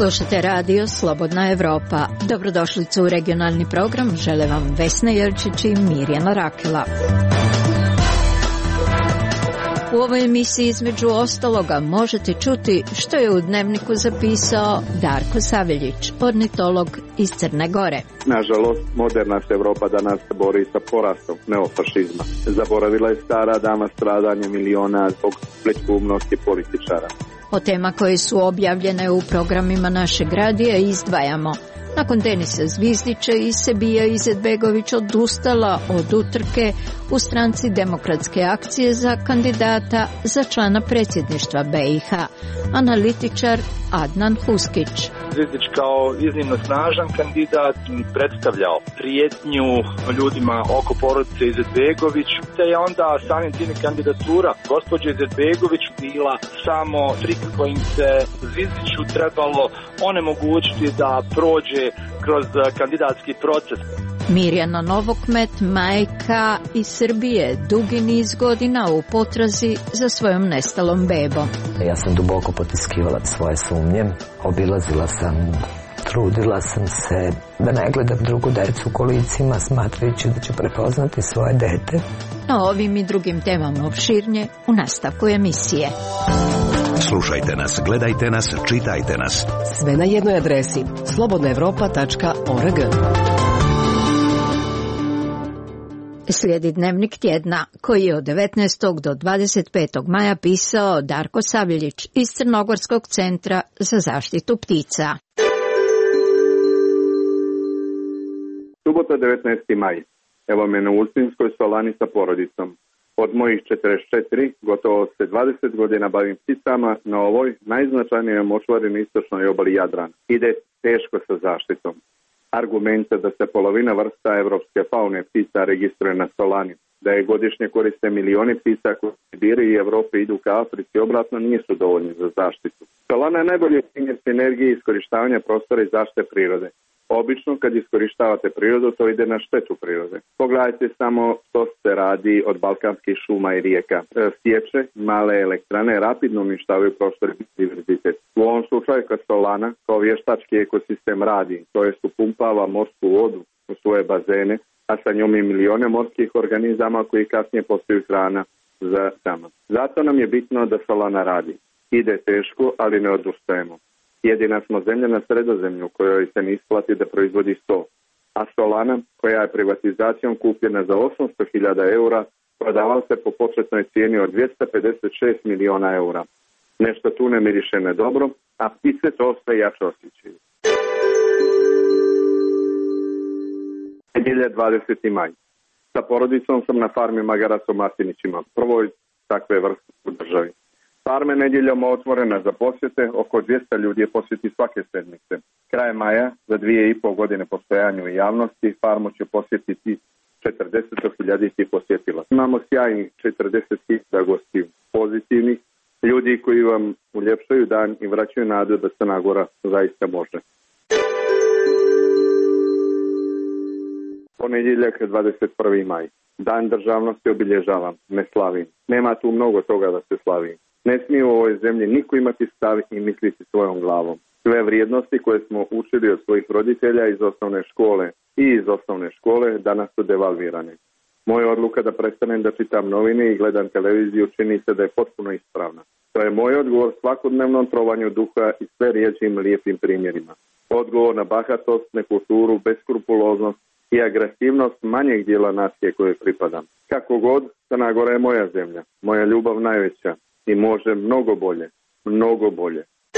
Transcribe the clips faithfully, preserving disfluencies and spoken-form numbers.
Slušate radio Slobodna Evropa. Dobrodošlicu u regionalni program. Žele vam Vesna Jerčić i Mirjana Rakela. U ovoj emisiji između ostaloga možete čuti što je u Dnevniku zapisao Darko Saveljić, ornitolog iz Crne Gore. Nažalost, moderna se Evropa danas bori sa porastom neofašizma. Zaboravila je stara dama stradanje miliona zbog plitkoumnosti političara. O tema koje su objavljene u programima našeg radija izdvajamo. Nakon Denisa Zvizdića i Sebija Izetbegović odustala od utrke u stranci Demokratske akcije za kandidata za člana predsjedništva B i H. Analitičar Adnan Huskić. Zvizdić kao iznimno snažan kandidat predstavljao prijetnju ljudima oko porodice Izetbegović, te je onda samim tim kandidatura gospođe Izetbegović bila samo trik kojim se Zvizdiću trebalo onemogućiti da prođe kroz kandidatski proces. Mirjana Novokmet, majka iz Srbije, dugi niz godina u potrazi za svojom nestalom bebom. Ja sam duboko potiskivala svoje sumnje, obilazila sam, trudila sam se da ne gledam drugu decu u kolicima, smatrajući da će prepoznati svoje dete. No, ovim i drugim temama opširnije u nastavku emisije. Slušajte nas, gledajte nas, čitajte nas. Sve na jednoj adresi slobodna evropa tačka org. Slijedi Dnevnik tjedna, koji je od devetnaestog do dvadeset petog maja pisao Darko Saveljić iz Crnogorskog centra za zaštitu ptica. Subota devetnaesti maj. Evo me na Ulcinskoj solani sa porodicom. Od mojih četrdeset četiri, gotovo se dvadeset godina bavim pticama na ovoj najznačajnijoj močvari na istočnoj obali Jadrana. Ide teško sa zaštitom. Argumente da se polovina vrsta evropske faune ptica registruje na solani, da je godišnje koriste milioni ptica koji iz Sibirije i Evrope idu ka Africi, obratno nisu dovoljni za zaštitu. Solana je najbolji primjer sinergije iskorištavanja prostora i zaštite prirode. Obično kad iskorištavate prirodu, to ide na štetu prirode. Pogledajte samo što se radi od balkanskih šuma i rijeka. Sječe, male elektrane rapidno uništavaju prostor i biodiverzitet. U ovom slučaju kad solana kao vještački ekosistem radi, to jest upumpava morsku vodu u svoje bazene, a sa njom i milione morskih organizama koji kasnije postaju hrana za sama. Zato nam je bitno da solana radi. Ide teško, ali ne odustajemo. Jedina smo zemlja na Sredozemlju kojoj se ne isplati da proizvodi sto, a solana, koja je privatizacijom kupljena za osamsto hiljada eura, prodavala se po početnoj cijeni od dvjesto pedeset šest miliona eura. Nešto tu ne miriše nedobro, a ptice to sve jače osjećaju. Nedjelja dvadeseti maj. Sa porodicom sam na farmi magaraca u Martinićima, prvoj takve vrste u državi. Farme nedjeljom otvorena za posjete, oko dvjesto ljudi je posjeti svake sedmice. Kraj maja, za dvije i pol godine postojanja u javnosti, farmu će posjetiti četrdeset hiljada posjetila. Imamo sjajnih četrdeset hiljada gostiju, pozitivnih, ljudi koji vam uljepšaju dan i vraćaju nadu da Crna Gora zaista može. Ponedjeljak dvadeset prvi maj. Dan državnosti obilježavam, ne slavim. Nema tu mnogo toga da se slavi. Ne smije u ovoj zemlji niko imati stav i misliti svojom glavom. Sve vrijednosti koje smo učili od svojih roditelja iz osnovne škole i iz osnovne škole danas su devalvirane. Moja odluka da prestanem da čitam novine i gledam televiziju čini se da je potpuno ispravna. To je moj odgovor svakodnevnom trovanju duha i sve riječim lijepim primjerima. Odgovor na bahatost, nekulturu, beskrupuloznost i agresivnost manjeg dijela nacije koje pripadam. Kako god, Crna Gora je moja zemlja, moja ljubav najveća. I može mnogo bolje, mnogo bolje.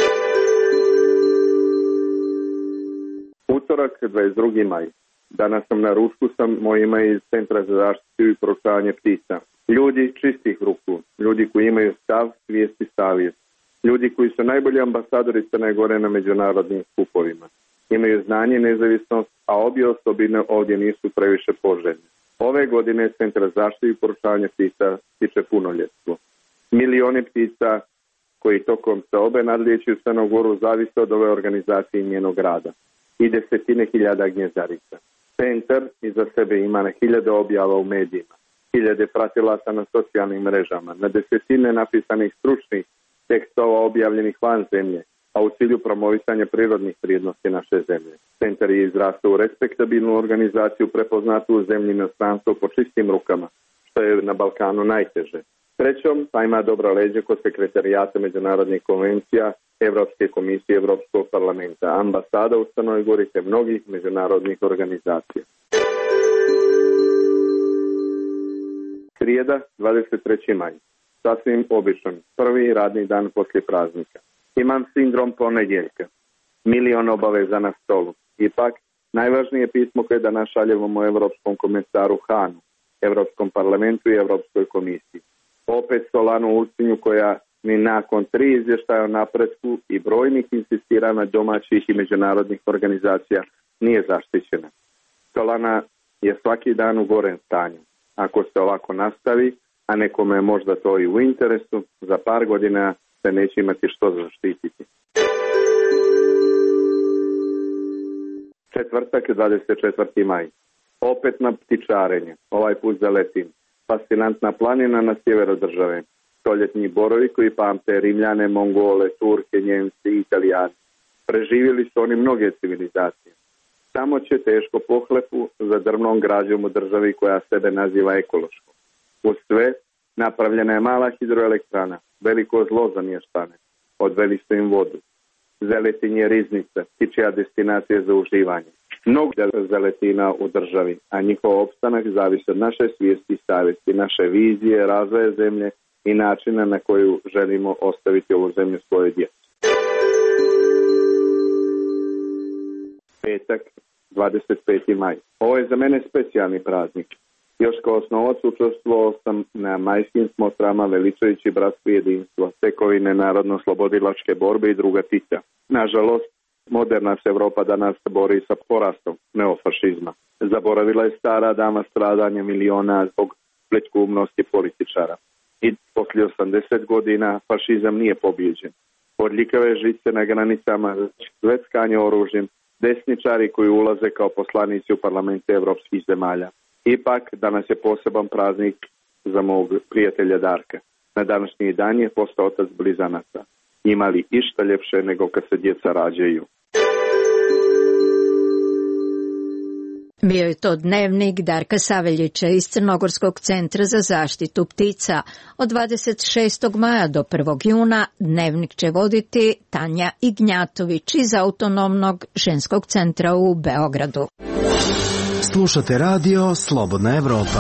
Utorak, dvadeset drugi maj. Danas sam na ručku sa mojima iz Centra za zaštitu i proučavanje ptica. Ljudi čistih ruku, ljudi koji imaju stav, svijest i savjest. Ljudi koji su najbolji ambasadori Crne Gore na međunarodnim skupovima. Imaju znanje i nezavisnost, a obje osobine ovdje nisu previše poželjne. Ove godine Centar za zaštitu i proučavanje ptica stiče punoljetstvo. Milioni ptica koji tokom seobe nadlijeću u Crnu Goru zavise od ove organizacije i njenog rada. I desetine hiljada gnjezdarica. Centar iza sebe ima na hiljade objava u medijima, hiljade pratilaca na socijalnim mrežama, na desetine napisanih stručnih tekstova objavljenih van zemlje, a u cilju promovisanja prirodnih vrijednosti naše zemlje. Centar je izrastao u respektabilnu organizaciju prepoznatu u zemlji i inostranstvu po čistim rukama, što je na Balkanu najteže. Trećom, pa ima dobra leđa kod sekretarijata međunarodnih konvencija, Evropske komisije i Evropskog parlamenta, ambasada u Crnoj Gori te mnogih međunarodnih organizacija. Srijeda, dvadeset treći maj. Sasvim običan, prvi radni dan poslije praznika. Imam sindrom ponedjeljka. Milion obaveza na stolu. Ipak, najvažnije pismo koje danas šaljemo Evropskom komisaru Hanu, Evropskom parlamentu i Evropskoj komisiji. Opet Solanu Ulcinju koja ni nakon tri izvještaja o napretku i brojnih insistiranja domaćih i međunarodnih organizacija nije zaštićena. Solana je svaki dan u gorem stanju. Ako se ovako nastavi, a nekome je možda to i u interesu, za par godina se neće imati što zaštititi. Četvrtak, dvadeset četvrti maj. Opet na ptičarenje, ovaj put za letim. Fascinantna planina na sjeveru države. Stoljetni borovi koji pamte Rimljane, Mongole, Turke, Njemci i Italijani. Preživjeli su oni mnoge civilizacije. Samo će teško pohlepu za drvnom građom u državi koja sebe naziva ekološkom. Uz sve, napravljena je mala hidroelektrana, veliko zlo za mještane. Odveli su im vodu. Zeletin je riznica, ptičja destinacija za uživanje. Mnogo zeletina u državi, a njihov opstanak zavisi od naše svijesti i savjesti, naše vizije, razvoja zemlje i načina na koju želimo ostaviti ovu zemlju svoje djeci. Petak, dvadeset peti maj. Ovo je za mene specijalni praznik. Još kao osnovac učestvovao sam na majskim smotrama veličajući bratstvo i jedinstvo, tekovine narodno-slobodilačke borbe i druga Tita. Nažalost, moderna se Evropa danas bori sa porastom neofašizma. Zaboravila je stara dama stradanja miliona zbog pletkumnosti političara. I poslije osamdeset godina fašizam nije pobijeđen. Odljikave žice na granicama, zveckanje oružjem, desničari koji ulaze kao poslanici u parlamente evropskih zemalja. Ipak, danas je poseban praznik za mog prijatelja Darka. Na današnji dan je postao otac blizanaca. Ima li išta ljepše nego kad se djeca rađaju? Bio je to dnevnik Darka Saveljića iz Crnogorskog centra za zaštitu ptica. Od dvadeset šestog maja do prvog juna dnevnik će voditi Tanja Ignjatović iz Autonomnog ženskog centra u Beogradu. Slušate radio Slobodna Evropa.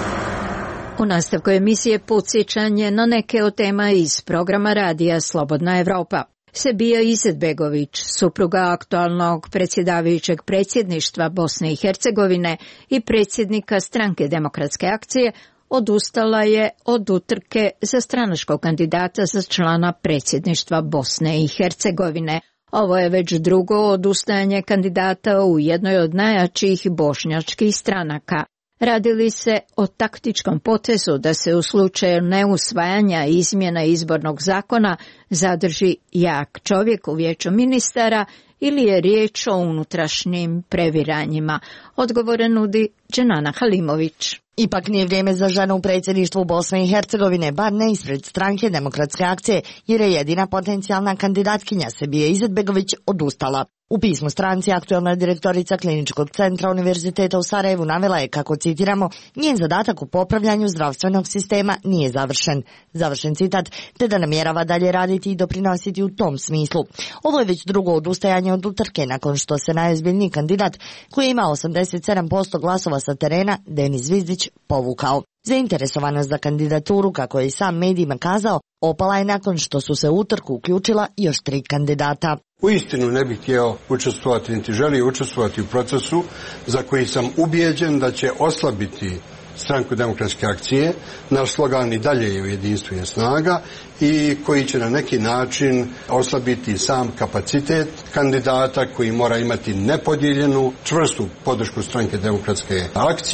U nastavku emisije podsjećanje na neke od tema iz programa radija Slobodna Evropa. Sebija Izetbegović, supruga aktualnog predsjedavajućeg predsjedništva Bosne i Hercegovine i predsjednika Stranke demokratske akcije, odustala je od utrke za stranačkog kandidata za člana predsjedništva Bosne i Hercegovine. Ovo je već drugo odustajanje kandidata u jednoj od najjačih bošnjačkih stranaka. Radili se o taktičkom potezu da se u slučaju neusvajanja izmjena izbornog zakona zadrži jak čovjek u vijeću ministara ili je riječ o unutrašnjim previranjima. Odgovore nudi Dženana Halimović. Ipak nije vrijeme za ženu u predsjedništvu Bosne i Hercegovine, bar ne ispred Stranke demokratske akcije, jer je jedina potencijalna kandidatkinja Sebija Izetbegović odustala. U pismu stranci aktualna direktorica Kliničkog centra Univerziteta u Sarajevu navela je kako, citiramo, njen zadatak u popravljanju zdravstvenog sistema nije završen. Završen citat, te da namjerava dalje raditi i doprinositi u tom smislu. Ovo je već drugo odustajanje od utrke nakon što se najozbiljniji kandidat, koji ima osamdeset sedam posto glasova sa terena, Denis Zvizdić, povukao. Zainteresovanost za kandidaturu, kako je i sam medijima kazao, opala je nakon što su se u utrku uključila još tri kandidata. Uistinu ne bih htio učestvovati, niti želio učestvovati u procesu za koji sam ubijeđen da će oslabiti Stranku demokratske akcije. Naš slogan i dalje je jedinstvo je snaga i koji će na neki način oslabiti sam kapacitet kandidata koji mora imati nepodijeljenu, čvrstu podršku Stranke demokratske akcije.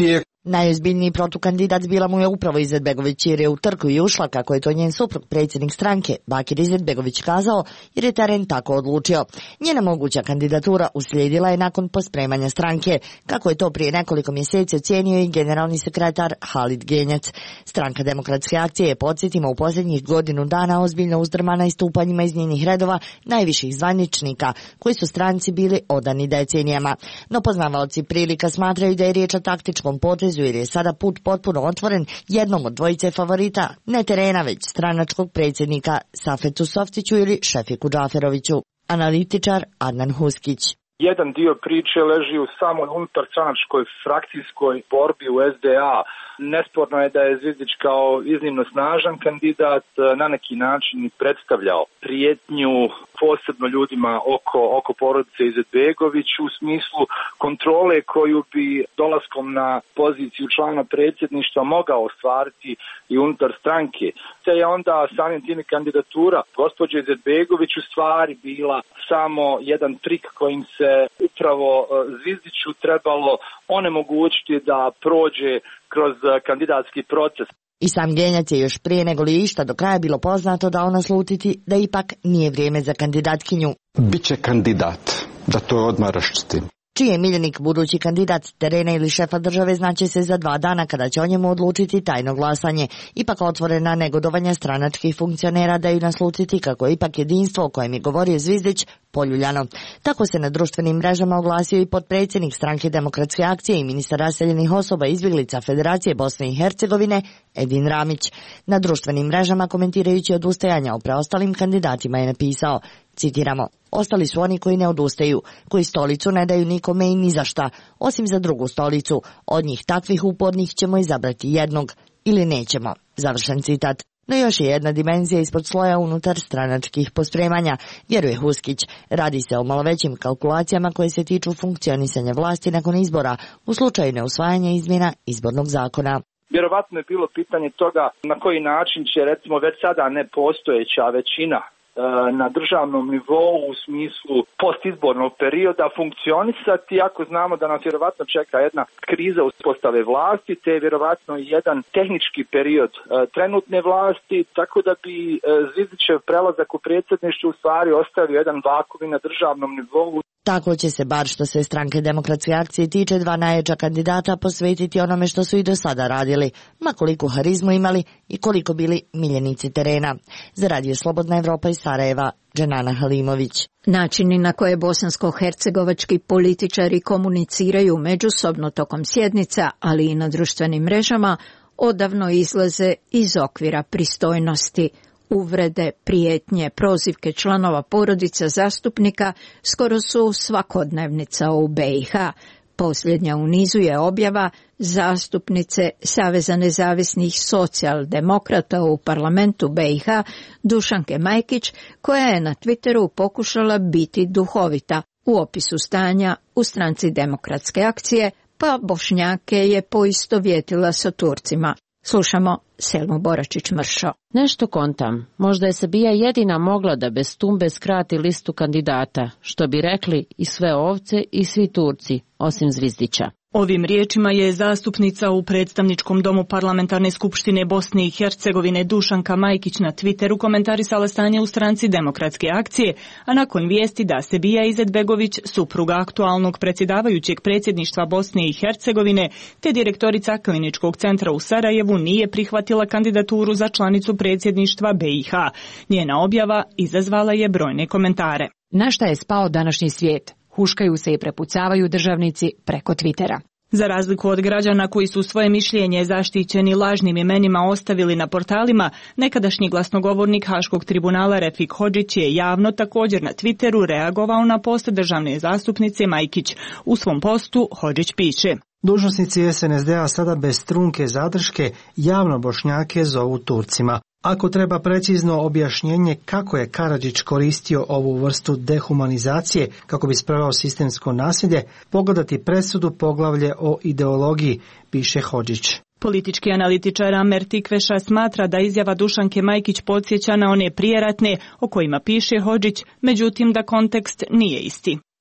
Najozbiljniji protukandidat bila mu je upravo Izetbegović jer je u trku i ušla, kako je to njen suprug predsjednik stranke Bakir Izetbegović kazao, jer je teren tako odlučio. Njena moguća kandidatura uslijedila je nakon pospremanja stranke, kako je to prije nekoliko mjeseci ocijenio i generalni sekretar Halid Genjac. Stranka Demokratske akcije je, podsjetimo, u posljednjih godinu dana ozbiljno uzdrmana istupanjima iz njenih redova najviših zvaničnika, koji su stranci bili odani decenijama. No poznavaoci prilika smatraju da je riječ o taktičkom potezu jer je sada put potpuno otvoren jednom od dvojice favorita, ne terena već stranačkog predsjednika Safetu Softiću ili Šefiku Džaferoviću. Analitičar Adnan Huskić. Jedan dio priče leži u samoj unutarstranačkoj frakcijskoj borbi u es de a. Nesporno je da je Zvizdić kao iznimno snažan kandidat na neki način predstavljao prijetnju posebno ljudima oko, oko porodice Izetbegović u smislu kontrole koju bi dolaskom na poziciju člana predsjedništva mogao ostvariti i unutar stranke. Te je onda samim tim kandidatura gospođe Izetbegović u stvari bila samo jedan trik kojim se upravo Zvizdiću trebalo onemogućiti da prođe kroz kandidatski proces. I sam Genjac je još prije nego li išta do kraja bilo poznato dao naslutiti da ipak nije vrijeme za kandidatkinju. Biće kandidat, da to odmah raščitim. Čiji je miljenik budući kandidat terena ili šefa države znaće se za dva dana kada će o njemu odlučiti tajno glasanje. Ipak otvorena negodovanja stranačkih funkcionera daju naslutiti kako je ipak jedinstvo o kojem je govorio Zvizdić poljuljano. Tako se na društvenim mrežama oglasio i potpredsjednik stranke Demokratske akcije i ministar raseljenih osoba izbjeglica Federacije Bosne i Hercegovine Edin Ramić. Na društvenim mrežama komentirajući odustajanja o preostalim kandidatima je napisao, citiramo, ostali su oni koji ne odustaju, koji stolicu ne daju nikome i ni za šta, osim za drugu stolicu. Od njih takvih upornih ćemo izabrati jednog ili nećemo. Završen citat. No još je jedna dimenzija ispod sloja unutar stranačkih pospremanja, vjeruje Huskić. Radi se o malo većim kalkulacijama koje se tiču funkcionisanja vlasti nakon izbora u slučaju neusvajanja izmjena izbornog zakona. Vjerovatno je bilo pitanje toga na koji način će recimo već sada nepostojeća većina na državnom nivou u smislu postizbornog perioda funkcionisati, ako znamo da nas vjerovatno čeka jedna kriza uspostave vlasti, te je vjerovatno jedan tehnički period e, trenutne vlasti, tako da bi e, Zvizdićev prelazak u predsjedništvo u stvari ostavio jedan vakuum na državnom nivou. Tako će se, bar što se stranke Demokratske akcije tiče, dva najjača kandidata posvetiti onome što su i do sada radili, ma koliko harizmu imali i koliko bili miljenici terena. Za Radio Slobodna Evropa iz Sarajeva, Dženana Halimović. Načini na koje bosansko-hercegovački političari komuniciraju međusobno tokom sjednica, ali i na društvenim mrežama, odavno izlaze iz okvira pristojnosti. Uvrede, prijetnje, prozivke članova porodica zastupnika skoro su svakodnevnica u be i ha. Posljednja u nizu je objava zastupnice Saveza nezavisnih socijaldemokrata u parlamentu be i ha Dušanke Majkić, koja je na Twitteru pokušala biti duhovita u opisu stanja u stranci Demokratske akcije, pa Bošnjake je poistovjetila sa Turcima. Slušamo Selmu Boračić-Mršo. Nešto kontam. Možda je Srbija jedina mogla da bez tumbe skrati listu kandidata, što bi rekli i sve ovce i svi Turci, osim Zvizdića. Ovim riječima je zastupnica u predstavničkom domu Parlamentarne skupštine Bosne i Hercegovine Dušanka Majkić na Twitteru komentarisala stanje u stranci Demokratske akcije, a nakon vijesti da Sebija Izetbegović, supruga aktualnog predsjedavajućeg predsjedništva Bosne i Hercegovine, te direktorica Kliničkog centra u Sarajevu nije prihvatila kandidaturu za članicu predsjedništva be i ha. Njena objava izazvala je brojne komentare. Na šta je spao današnji svijet? Huškaju se i prepucavaju državnici preko Twittera. Za razliku od građana koji su svoje mišljenje zaštićeni lažnim imenima ostavili na portalima, nekadašnji glasnogovornik Haškog tribunala Refik Hodžić je javno također na Twitteru reagovao na post državne zastupnice Majkić. U svom postu Hodžić piše: dužnosnici es en es de a sada bez trunke zadrške javno Bošnjake zovu Turcima. Ako treba precizno objašnjenje kako je Karadžić koristio ovu vrstu dehumanizacije kako bi sproveo sistemsko nasilje, pogledati presudu poglavlje o ideologiji, piše Hodžić. Politički analitičar Amer Tikveša smatra da izjava Dušanke Majkić podsjeća na one prijeratne o kojima piše Hodžić, međutim da kontekst nije isti.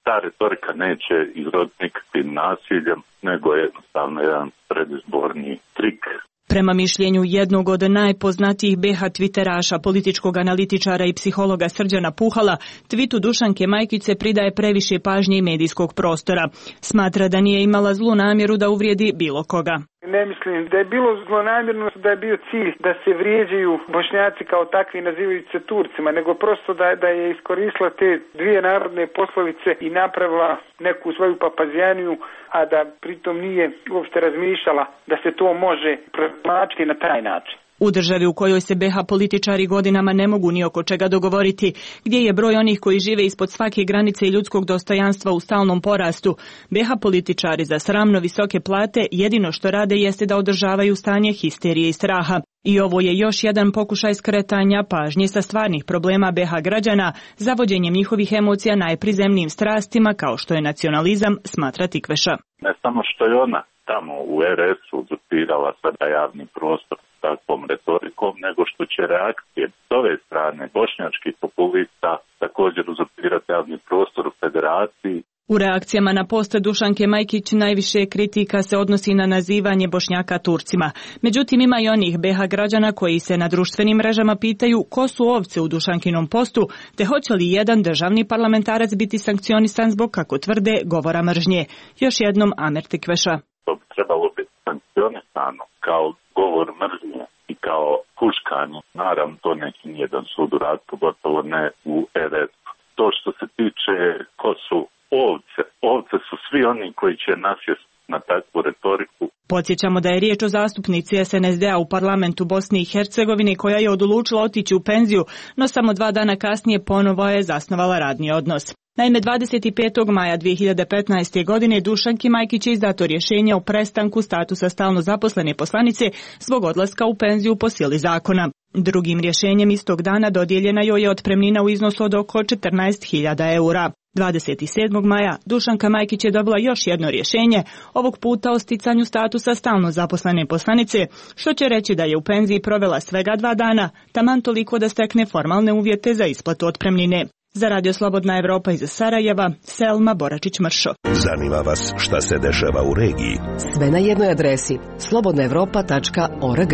ta retorika neće izroditi nikakvim nasiljem, nego je jednostavno jedan predizborni trik. Prema mišljenju jednog od najpoznatijih be ha twitteraša, političkog analitičara i psihologa Srđana Puhala, twitu Dušanke Majkić se pridaje previše pažnje i medijskog prostora. Smatra da nije imala zlu namjeru da uvrijedi bilo koga. Ne mislim da je bilo zlonamjerno, da je bio cilj da se vrijeđaju Bošnjaci kao takvi nazivajući se Turcima, nego prosto da, da je iskoristila te dvije narodne poslovice i napravila neku svoju papazijaniju, a da pritom nije uopšte razmišljala da se to može protumačiti na taj način. U državi u kojoj se be ha političari godinama ne mogu ni oko čega dogovoriti, gdje je broj onih koji žive ispod svake granice i ljudskog dostojanstva u stalnom porastu, be ha političari za sramno visoke plate jedino što rade jeste da održavaju stanje histerije i straha. I ovo je još jedan pokušaj skretanja pažnje sa stvarnih problema be ha građana, zavođenjem njihovih emocija najprizemnijim strastima kao što je nacionalizam, smatra Tikveša. Ne samo što je ona tamo u er es-u uzurpirala sada javni prostor takvom retorikom, nego što će reakcije s ove strane bošnjačkih populista također uzurpirati javni prostor u federaciji. U reakcijama na post Dušanke Majkić najviše kritika se odnosi na nazivanje Bošnjaka Turcima. Međutim, ima i onih be ha građana koji se na društvenim mrežama pitaju ko su ovce u Dušankinom postu, te hoće li jedan državni parlamentarac biti sankcionisan zbog, kako tvrde, govora mržnje. Još jednom Amer Tikveša. To bi trebalo biti sankcionisano kao govor mržnje i kao huškanje. Naravno, to neki nijedan sud urad, pogotovo ne u er es-u. To što se tiče ko su ovce, ovce su svi oni koji će nasjesti na takvu retoriku. Podsjećamo da je riječ o zastupnici es en es de a u parlamentu Bosne i Hercegovine koja je odlučila otići u penziju, no samo dva dana kasnije ponovo je zasnovala radni odnos. Naime, dvadeset petog maja dvije hiljade petnaeste. godine Dušanki Majkić je izdato rješenje o prestanku statusa stalno zaposlene poslanice zbog odlaska u penziju po sili zakona. Drugim rješenjem istog dana dodijeljena joj je otpremnina u iznosu od oko četrnaest hiljada eura. dvadeset sedmog maja Dušanka Majkić je dobila još jedno rješenje, ovog puta o sticanju statusa stalno zaposlene poslanice, što će reći da je u penziji provela svega dva dana, taman toliko da stekne formalne uvjete za isplatu otpremnine. Za Radio Slobodna Evropa iz Sarajeva, Selma Boračić-Mršo. Zanima vas šta se dešava u regiji? Sve na jednoj adresi slobodna evropa tačka org.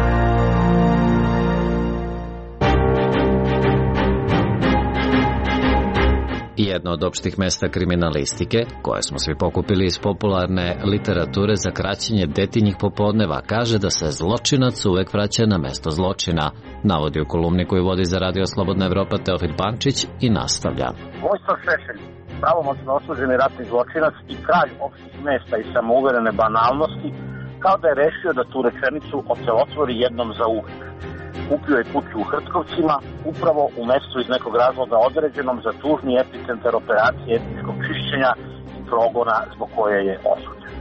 Jedno od opštih mesta kriminalistike, koje smo svi pokupili iz popularne literature za kraćenje detinjih popodneva, kaže da se zločinac uvek vraća na mesto zločina, navodi u kolumni koju vodi za Radio Slobodna Evropa Teofil Pančić i nastavlja. Vojislav Šešelj, pravomoćno osuđeni ratni zločinac i kralj opštih mesta i samouverene banalnosti, kao da je rešio da tu rečenicu ocelotvori jednom za uvek. Kupio je kuću u Hrtkovcima, upravo u mestu iz nekog razloga određenom za tužni epicentar operacije etničkog čišćenja i progona zbog koje je osuđen.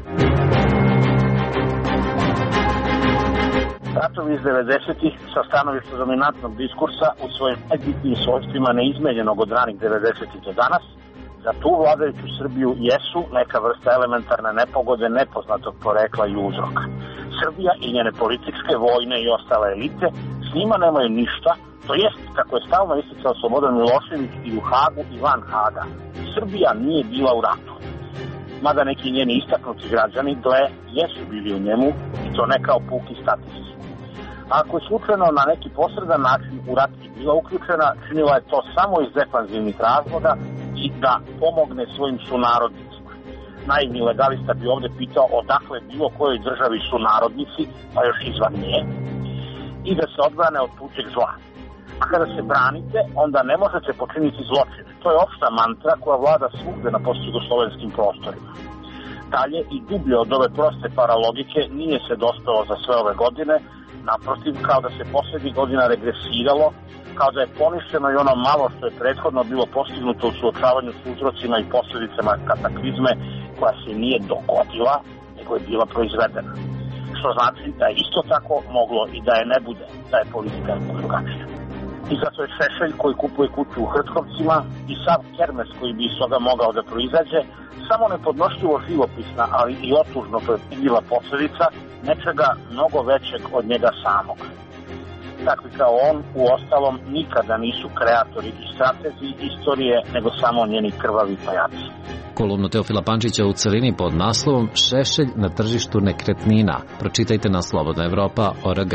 Ratovi iz devedesetih sa stanovišta dominantnog diskursa u svojim najbitnijim svojstvima neizmenjenog od ranih devedesetih do danas, za tu vladajuću Srbiju jesu neka vrsta elementarne nepogode nepoznatog porekla i uzroka. Srbija i njene političke, vojne i ostale elite s njima nemaju ništa, to jest, kako je stalno isticao Slobodan Milošević i u Hagu i van Haga. Srbija nije bila u ratu. Mada neki njeni istaknuti građani, gle, jesu bili u njemu i to ne kao puki statisti. A ako je slučajno na neki posredan način u rat i bila uključena, činila je to samo iz defanzivnih razloga i da pomogne svojim sunarodnicima. Naivni legalista bi ovdje pitao odakle bilo kojoj državi sunarodnici, pa još izvan nje, i da se odbrane od tuđeg zla. A kada se branite, onda ne možete počiniti zločine. To je opšta mantra koja vlada svugde na postjugoslovenskim prostorima. Dalje i dublje od ove proste paralogike nije se dospelo za sve ove godine, naprotiv, kao da se posljednjih godina regresiralo, kao da je poništeno i ono malo što je prethodno bilo postignuto u suočavanju s uzrocima i posljedicama kataklizme koja se nije dogodila, nego je bila proizvedena. Što znači da je isto tako moglo i da je ne bude, da je politika drugačija. I zato je Šešelj koji kupuje kuću u Hrtkovcima i sav kermes koji bi iz toga mogao da proizađe, samo nepodnošljivo živopisna, ali i otužno predvidljiva posljedica nečega mnogo većeg od njega samog. takvi kao on u ostalom nikada nisu kreatori i stratezi istorije, nego samo njeni krvavi pajaci. Kolumnu Teofila Pančića u celini pod naslovom Šešelj na tržištu nekretnina. Pročitajte na slobodna evropa tačka org.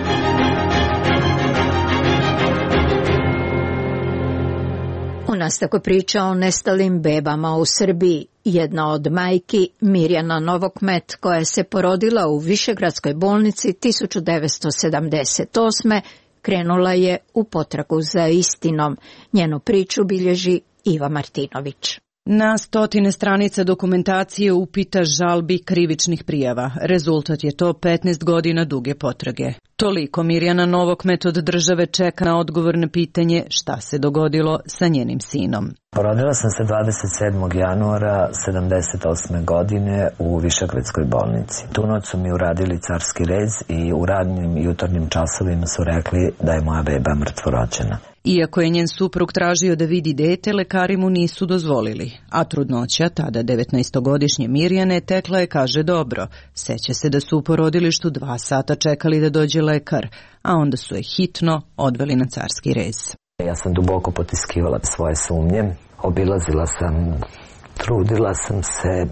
U nastavku priča o nestalim bebama u Srbiji. Jedna od majki, Mirjana Novokmet, koja se porodila u Višegradskoj bolnici tisuću devetsto sedamdeset osme. krenula je u potragu za istinom. Njenu priču bilježi Iva Martinović. Na stotine stranica dokumentacije, upita, žalbi, krivičnih prijava. Rezultat je to petnaest godina duge potrage. Toliko Mirjana Novokmet od države čeka na odgovor na pitanje šta se dogodilo sa njenim sinom. Porodila sam se dvadeset sedmog januara sedamdeset osme godine u Višegradskoj bolnici. Tu noć su mi uradili carski rez i u radnim jutarnjim časovima su rekli da je moja beba mrtvorođena. Iako je njen suprug tražio da vidi dete, lekari mu nisu dozvolili, a trudnoća, tada devetnaestogodišnje Mirjane, tekla je, kaže, dobro. Seća se da su u porodilištu dva sata čekali da dođe lekar, a onda su je hitno odveli na carski rez. Ja sam duboko potiskivala svoje sumnje, obilazila sam, trudila sam se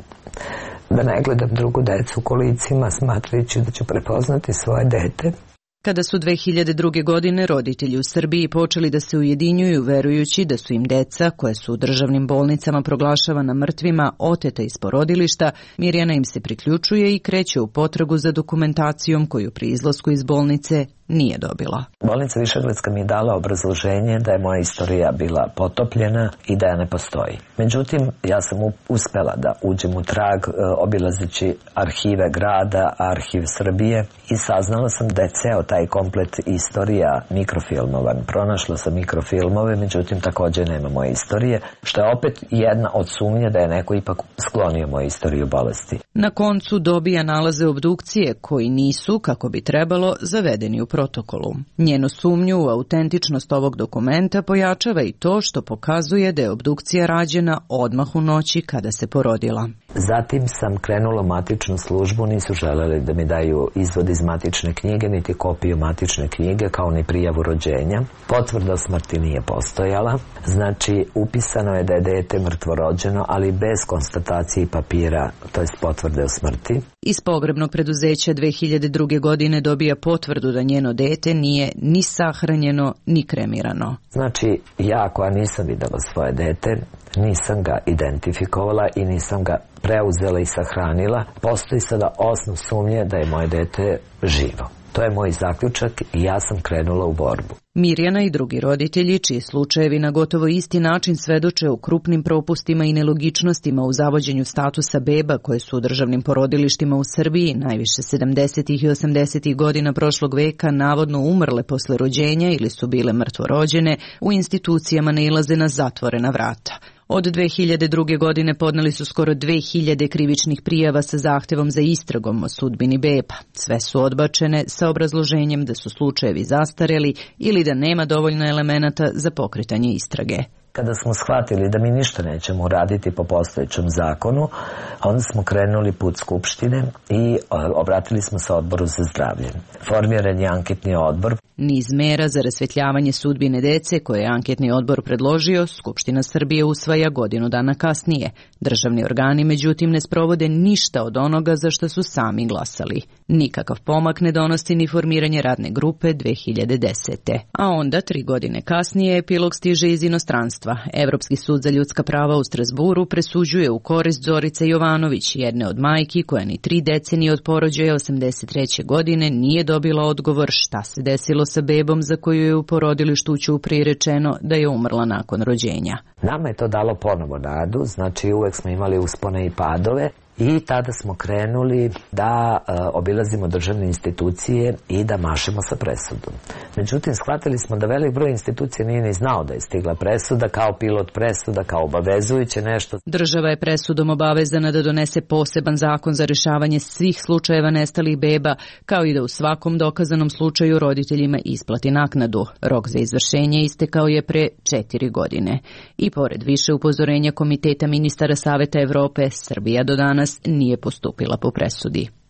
da ne gledam drugu decu u kolicima, smatrajući da ću prepoznati svoje dete. Kada su dve hiljade druge. godine roditelji u Srbiji počeli da se ujedinjuju verujući da su im deca, koje su u državnim bolnicama proglašavana mrtvima, oteta iz porodilišta, Mirjana im se priključuje i kreće u potragu za dokumentacijom koju pri izlasku iz bolnice nije dobila. Bolnica Višegradska mi je dala obrazloženje da je moja istorija bila potopljena i da ja ne postoji. Međutim, ja sam uspela da uđem u trag obilazeći arhive grada, arhiv Srbije i saznala sam da je ceo taj komplet istorija mikrofilmovan. Pronašla sam mikrofilmove, međutim također nema moje istorije, što je opet jedna od sumnje da je neko ipak sklonio moju istoriju bolesti. Na koncu dobija nalaze obdukcije koji nisu, kako bi trebalo, zavedeni u protokolu. Njenu sumnju u autentičnost ovog dokumenta pojačava i to što pokazuje da je obdukcija rađena odmah u noći kada se porodila. Zatim sam krenula u matičnu službu, nisu želeli da mi daju izvod iz matične knjige, niti kopiju matične knjige, kao ni prijavu rođenja. Potvrda o smrti nije postojala, znači upisano je da je dete mrtvorođeno, ali bez konstatacije i papira, to jest potvrde o smrti. Iz pogrebnog preduzeća dve hiljade druge. godine dobija potvrdu da njeno dete nije ni sahranjeno, ni kremirano. Znači, ja koja nisam videla svoje dete, nisam ga identifikovala i nisam ga preuzela i sahranila, postoji sada osnov sumnje da je moje dete živo. To je moj zaključak i ja sam krenula u borbu. Mirjana i drugi roditelji, čiji slučajevi na gotovo isti način svedoče o krupnim propustima i nelogičnostima u zavođenju statusa beba koje su u državnim porodilištima u Srbiji, najviše sedamdesetih i osamdesetih godina prošlog veka, navodno umrle posle rođenja ili su bile mrtvorođene, u institucijama nailaze na zatvorena vrata. Od dve hiljade druge. godine podneli su skoro dve hiljade krivičnih prijava sa zahtevom za istragom o sudbini beba. Sve su odbačene sa obrazloženjem da su slučajevi zastareli ili da nema dovoljno elemenata za pokretanje istrage. Kada smo shvatili da mi ništa nećemo uraditi po postojećem zakonu, onda smo krenuli put Skupštine i obratili smo se Odboru za zdravlje. Formiran je anketni odbor. Niz mera za rasvetljavanje sudbine dece koje je anketni odbor predložio, Skupština Srbije usvaja godinu dana kasnije. Državni organi, međutim, ne sprovode ništa od onoga za što su sami glasali. Nikakav pomak ne donosi ni formiranje radne grupe dve hiljade desete. A onda, tri godine kasnije, epilog stiže iz inostranstva. Evropski sud za ljudska prava u Strasburu presuđuje u korist Zorice Jovanović, jedne od majki koja ni tri decenije od porođaja osamdeset treće. godine nije dobila odgovor šta se desilo sa bebom za koju je u porodilištu u Ćupriji rečeno da je umrla nakon rođenja. Nama je to dalo ponovo nadu, znači uvek smo imali uspone i padove. I tada smo krenuli da e, obilazimo državne institucije i da mašemo sa presudom. Međutim, shvatili smo da velik broj institucija nije ni znao da je stigla presuda, kao pilot presuda, kao obavezujuće nešto. Država je presudom obavezana da donese poseban zakon za rešavanje svih slučajeva nestalih beba, kao i da u svakom dokazanom slučaju roditeljima isplati naknadu. Rok za izvršenje istekao je pre četiri godine. I pored više upozorenja Komiteta ministara Saveta Evrope, Srbija do danas nije postupila po presudi.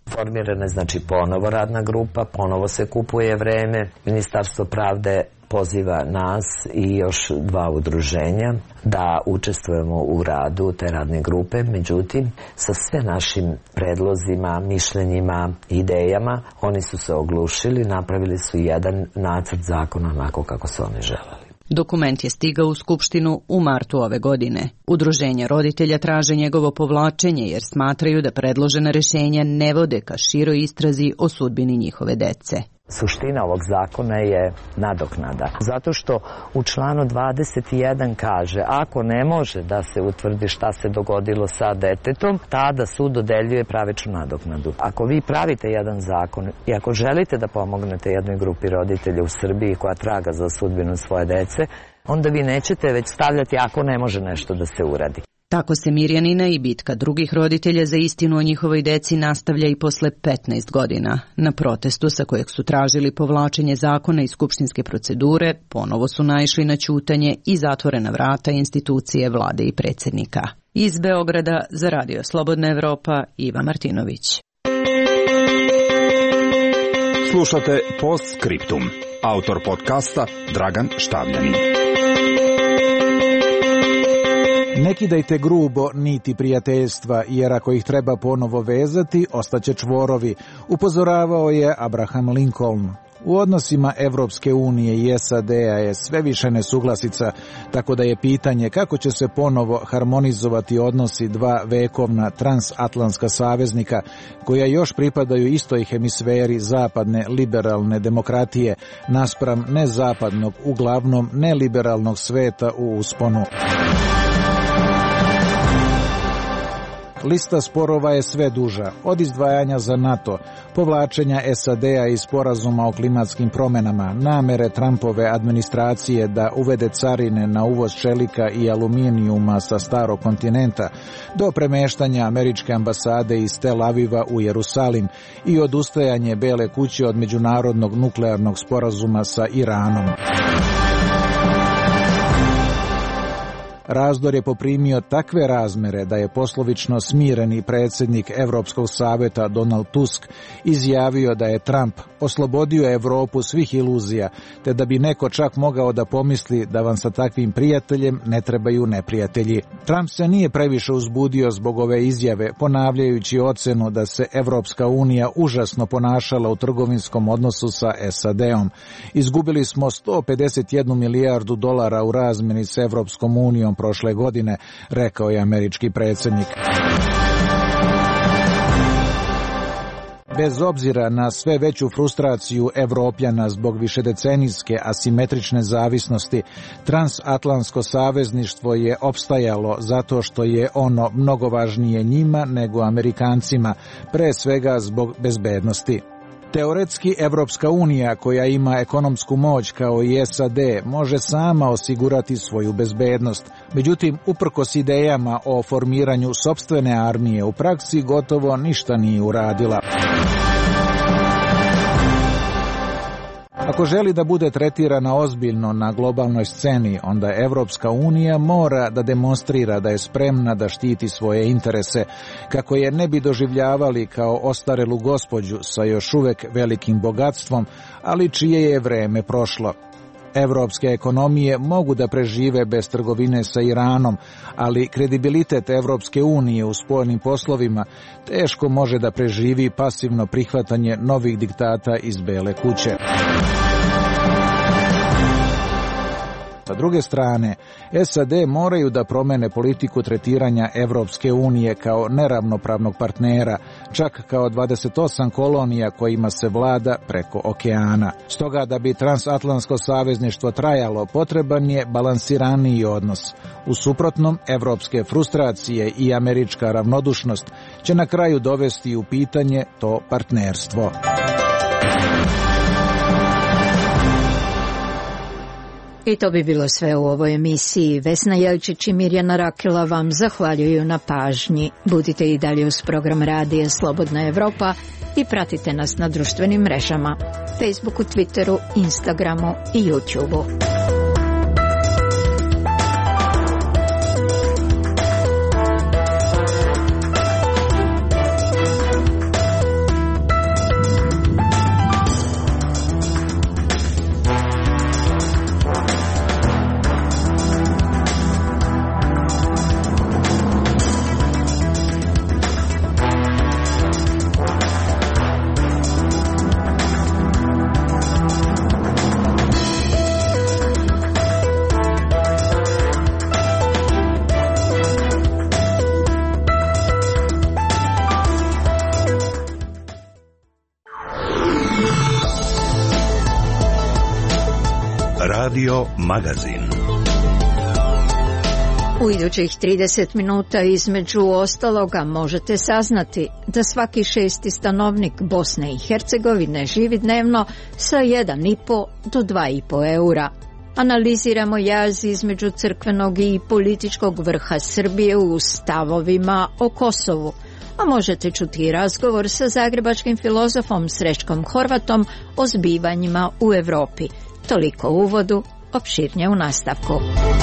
Formirana je znači ponovo radna grupa, ponovo se kupuje vreme. Ministarstvo pravde poziva nas i još dva udruženja da učestvujemo u radu te radne grupe. Međutim, sa sve našim predlozima, mišljenjima, idejama, oni su se oglušili, napravili su jedan nacrt zakona onako kako su oni želeli. Dokument je stigao u Skupštinu u martu ove godine. Udruženja roditelja traže njegovo povlačenje jer smatraju da predložena rešenja ne vode ka široj istrazi o sudbini njihove dece. Suština ovog zakona je nadoknada. Zato što u članu dvadeset jedan kaže ako ne može da se utvrdi šta se dogodilo sa detetom, tada sud dodeljuje pravičnu nadoknadu. Ako vi pravite jedan zakon i ako želite da pomognete jednoj grupi roditelja u Srbiji koja traga za sudbinu svoje dece, onda vi nećete već stavljati ako ne može nešto da se uradi. Tako se Mirjanina i bitka drugih roditelja za istinu o njihovoj deci nastavlja i posle petnaest godina. Na protestu sa kojeg su tražili povlačenje zakona iz skupštinske procedure, ponovo su naišli na ćutanje i zatvorena vrata institucije vlade i predsjednika. Iz Beograda za Radio Slobodna Evropa, Iva Martinović. Slušate Post Scriptum. Autor podcasta Dragan Štavljanin. Ne kidajte grubo niti prijateljstva, jer ako ih treba ponovo vezati, ostaće čvorovi, upozoravao je Abraham Lincoln. U odnosima Evropske unije i S A D-a je sve više nesuglasica, tako da je pitanje kako će se ponovo harmonizovati odnosi dva vekovna transatlantska saveznika, koja još pripadaju istoj hemisferi zapadne liberalne demokratije, naspram nezapadnog, uglavnom neliberalnog sveta u usponu. Lista sporova je sve duža, od izdvajanja za NATO, povlačenja S A D-a iz sporazuma o klimatskim promenama, namere Trumpove administracije da uvede carine na uvoz čelika i aluminijuma sa starog kontinenta, do premeštanja američke ambasade iz Tel Aviva u Jerusalim i odustajanje Bele kuće od međunarodnog nuklearnog sporazuma sa Iranom. Razdor je poprimio takve razmere da je poslovično smireni predsjednik Evropskog saveta Donald Tusk izjavio da je Trump oslobodio Evropu svih iluzija, te da bi neko čak mogao da pomisli da vam sa takvim prijateljem ne trebaju neprijatelji. Trump se nije previše uzbudio zbog ove izjave, ponavljajući ocenu da se Evropska unija užasno ponašala u trgovinskom odnosu sa S A D-om. Izgubili smo sto pedeset jednu milijardu dolara u razmjeni s Evropskom unijom prošle godine, rekao je američki predsjednik. Bez obzira na sve veću frustraciju Evropljana zbog višedecenijske asimetrične zavisnosti, transatlantsko savezništvo je opstajalo zato što je ono mnogo važnije njima nego Amerikancima, pre svega zbog bezbednosti. Teoretski, Evropska unija, koja ima ekonomsku moć kao i S A D, može sama osigurati svoju bezbednost. Međutim, uprkos idejama o formiranju sopstvene armije, u praksi gotovo ništa nije uradila. Ako želi da bude tretirana ozbiljno na globalnoj sceni, onda Evropska unija mora da demonstrira da je spremna da štiti svoje interese, kako je ne bi doživljavali kao ostarelu gospođu sa još uvek velikim bogatstvom, ali čije je vreme prošlo. Evropske ekonomije mogu da prežive bez trgovine sa Iranom, ali kredibilitet Evropske unije u spoljnim poslovima teško može da preživi pasivno prihvatanje novih diktata iz Bele kuće. Sa druge strane, S A D moraju da promene politiku tretiranja Evropske unije kao neravnopravnog partnera, čak kao dvadeset osam kolonija kojima se vlada preko okeana. Stoga, da bi transatlantsko savezništvo trajalo, potreban je balansiraniji odnos. U suprotnom, evropske frustracije i američka ravnodušnost će na kraju dovesti u pitanje to partnerstvo. I to bi bilo sve u ovoj emisiji. Vesna Jelčić i Mirjana Rakela vam zahvaljuju na pažnji. Budite i dalje uz program Radija Slobodna Evropa i pratite nas na društvenim mrežama, Facebooku, Twitteru, Instagramu i YouTubeu. Radio Magazin. U idućih trideset minuta između ostaloga možete saznati da svaki šesti stanovnik Bosne i Hercegovine živi dnevno sa jedan i po do dva i po eura. Analiziramo jaz između crkvenog i političkog vrha Srbije u stavovima o Kosovu, a možete čuti i razgovor sa zagrebačkim filozofom Srećkom Horvatom o zbivanjima u Europi. Toliko u uvodu, opširnije u nastavku.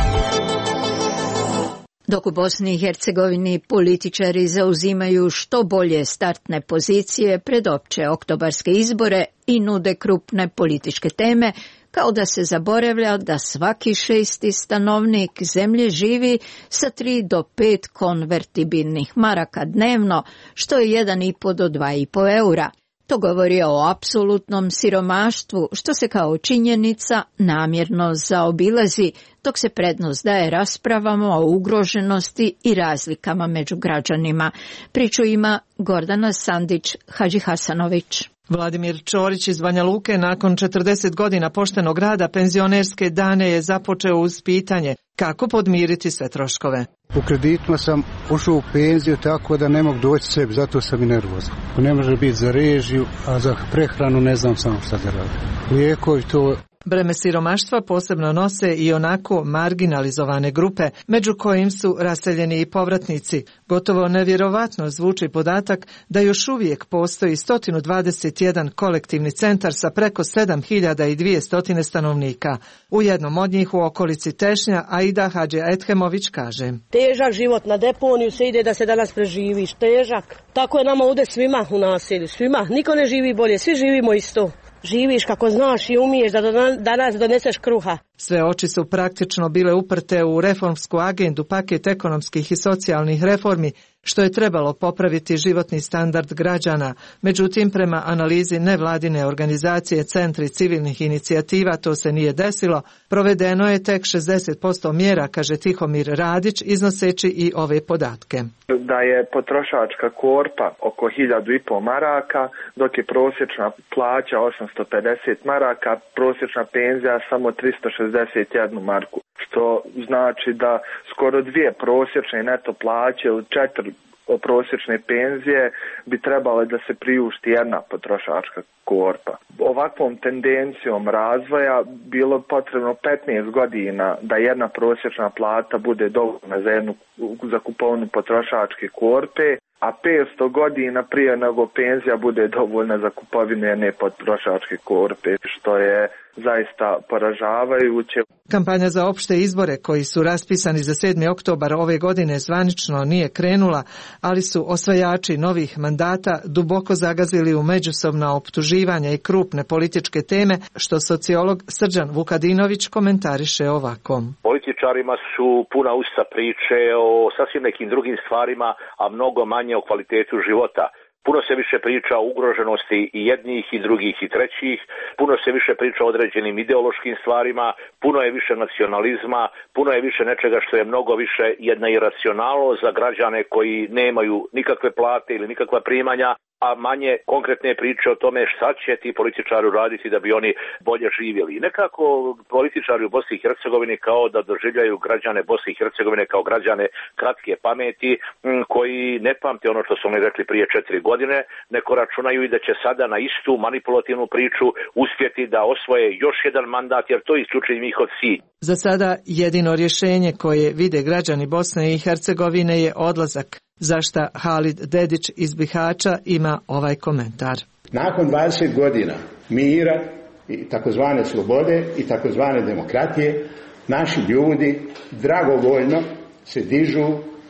Dok u Bosni i Hercegovini političari zauzimaju što bolje startne pozicije pred opće oktobarske izbore i nude krupne političke teme, kao da se zaboravlja da svaki šesti stanovnik zemlje živi sa tri do pet konvertibilnih maraka dnevno, što je jedan i po do dva i po eura. To govori o apsolutnom siromaštvu, što se kao činjenica namjerno zaobilazi, dok se prednost daje raspravama o ugroženosti i razlikama među građanima. Priču ima Gordana Sandić Hadžihasanović. Vladimir Čorić iz Banja Luke nakon četrdeset godina poštenog rada penzionerske dane je započeo uz pitanje kako podmiriti sve troškove. U kreditima sam ušao u penziju tako da ne mogu doći sebi, zato sam i nervozan. Ne može biti za režiju, a za prehranu ne znam samo šta da radim. Lijekovi to... Breme siromaštva posebno nose i onako marginalizovane grupe, među kojim su raseljeni i povratnici. Gotovo nevjerovatno zvuči podatak da još uvijek postoji sto dvadeset jedan kolektivni centar sa preko sedam hiljada dvjesto stanovnika. U jednom od njih u okolici Tešnja Aida Hadže Ethemović kaže: Težak život, na deponiju se ide da se danas preživiš, težak. Tako je nama ovdje svima u naselju, svima. Niko ne živi bolje, svi živimo isto. Živiš kako znaš i umiješ da danas doneseš kruha. Sve oči su praktično bile uprte u reformsku agendu, paket ekonomskih i socijalnih reformi, što je trebalo popraviti životni standard građana. Međutim, prema analizi nevladine organizacije Centri civilnih inicijativa to se nije desilo. Provedeno je tek šezdeset posto mjera, kaže Tihomir Radić, iznoseći i ove podatke. Da je potrošačka korpa oko hiljadu i pol maraka, dok je prosječna plaća osamsto pedeset maraka, prosječna penzija samo tristo šezdeset jednu marku, što znači da skoro dvije prosječne neto plaće u četiri prosječne penzije bi trebale da se priušti jedna potrošačka korpa. Ovakvom tendencijom razvoja bilo potrebno petnaest godina da jedna prosječna plata bude dovoljna za jednu za kupovinu potrošačke korpe, a petsto godina prije nego penzija bude dovoljna za kupovinu jedne potrošačke korpe, što je zaista poražavajuće. Kampanja za opšte izbore koji su raspisani za sedmi oktobar ove godine zvanično nije krenula, ali su osvajači novih mandata duboko zagazili u međusobna optuživanja i krupne političke teme, što sociolog Srđan Vukadinović komentariše ovako. Političarima su puna usta priče o sasvim nekim drugim stvarima, a mnogo manje o kvalitetu života. Puno se više priča o ugroženosti i jednih i drugih i trećih, puno se više priča o određenim ideološkim stvarima, puno je više nacionalizma, puno je više nečega što je mnogo više jedna iracionalnost za građane koji nemaju nikakve plate ili nikakva primanja, a manje konkretne priče o tome šta će ti političari uraditi da bi oni bolje živjeli. I nekako političari u Bosni i Hercegovini kao da doživljaju građane Bosne i Hercegovine kao građane kratke pameti koji ne pamte ono što su oni rekli prije četiri godine, neko računaju i da će sada na istu manipulativnu priču uspjeti da osvoje još jedan mandat, jer to isključuje njihov cilj. Za sada jedino rješenje koje vide građani Bosne i Hercegovine je odlazak, za šta Halid Dedić iz Bihaća ima ovaj komentar. Nakon dvadeset godina mira i takozvane slobode i takozvane demokratije, naši ljudi dragovoljno se dižu,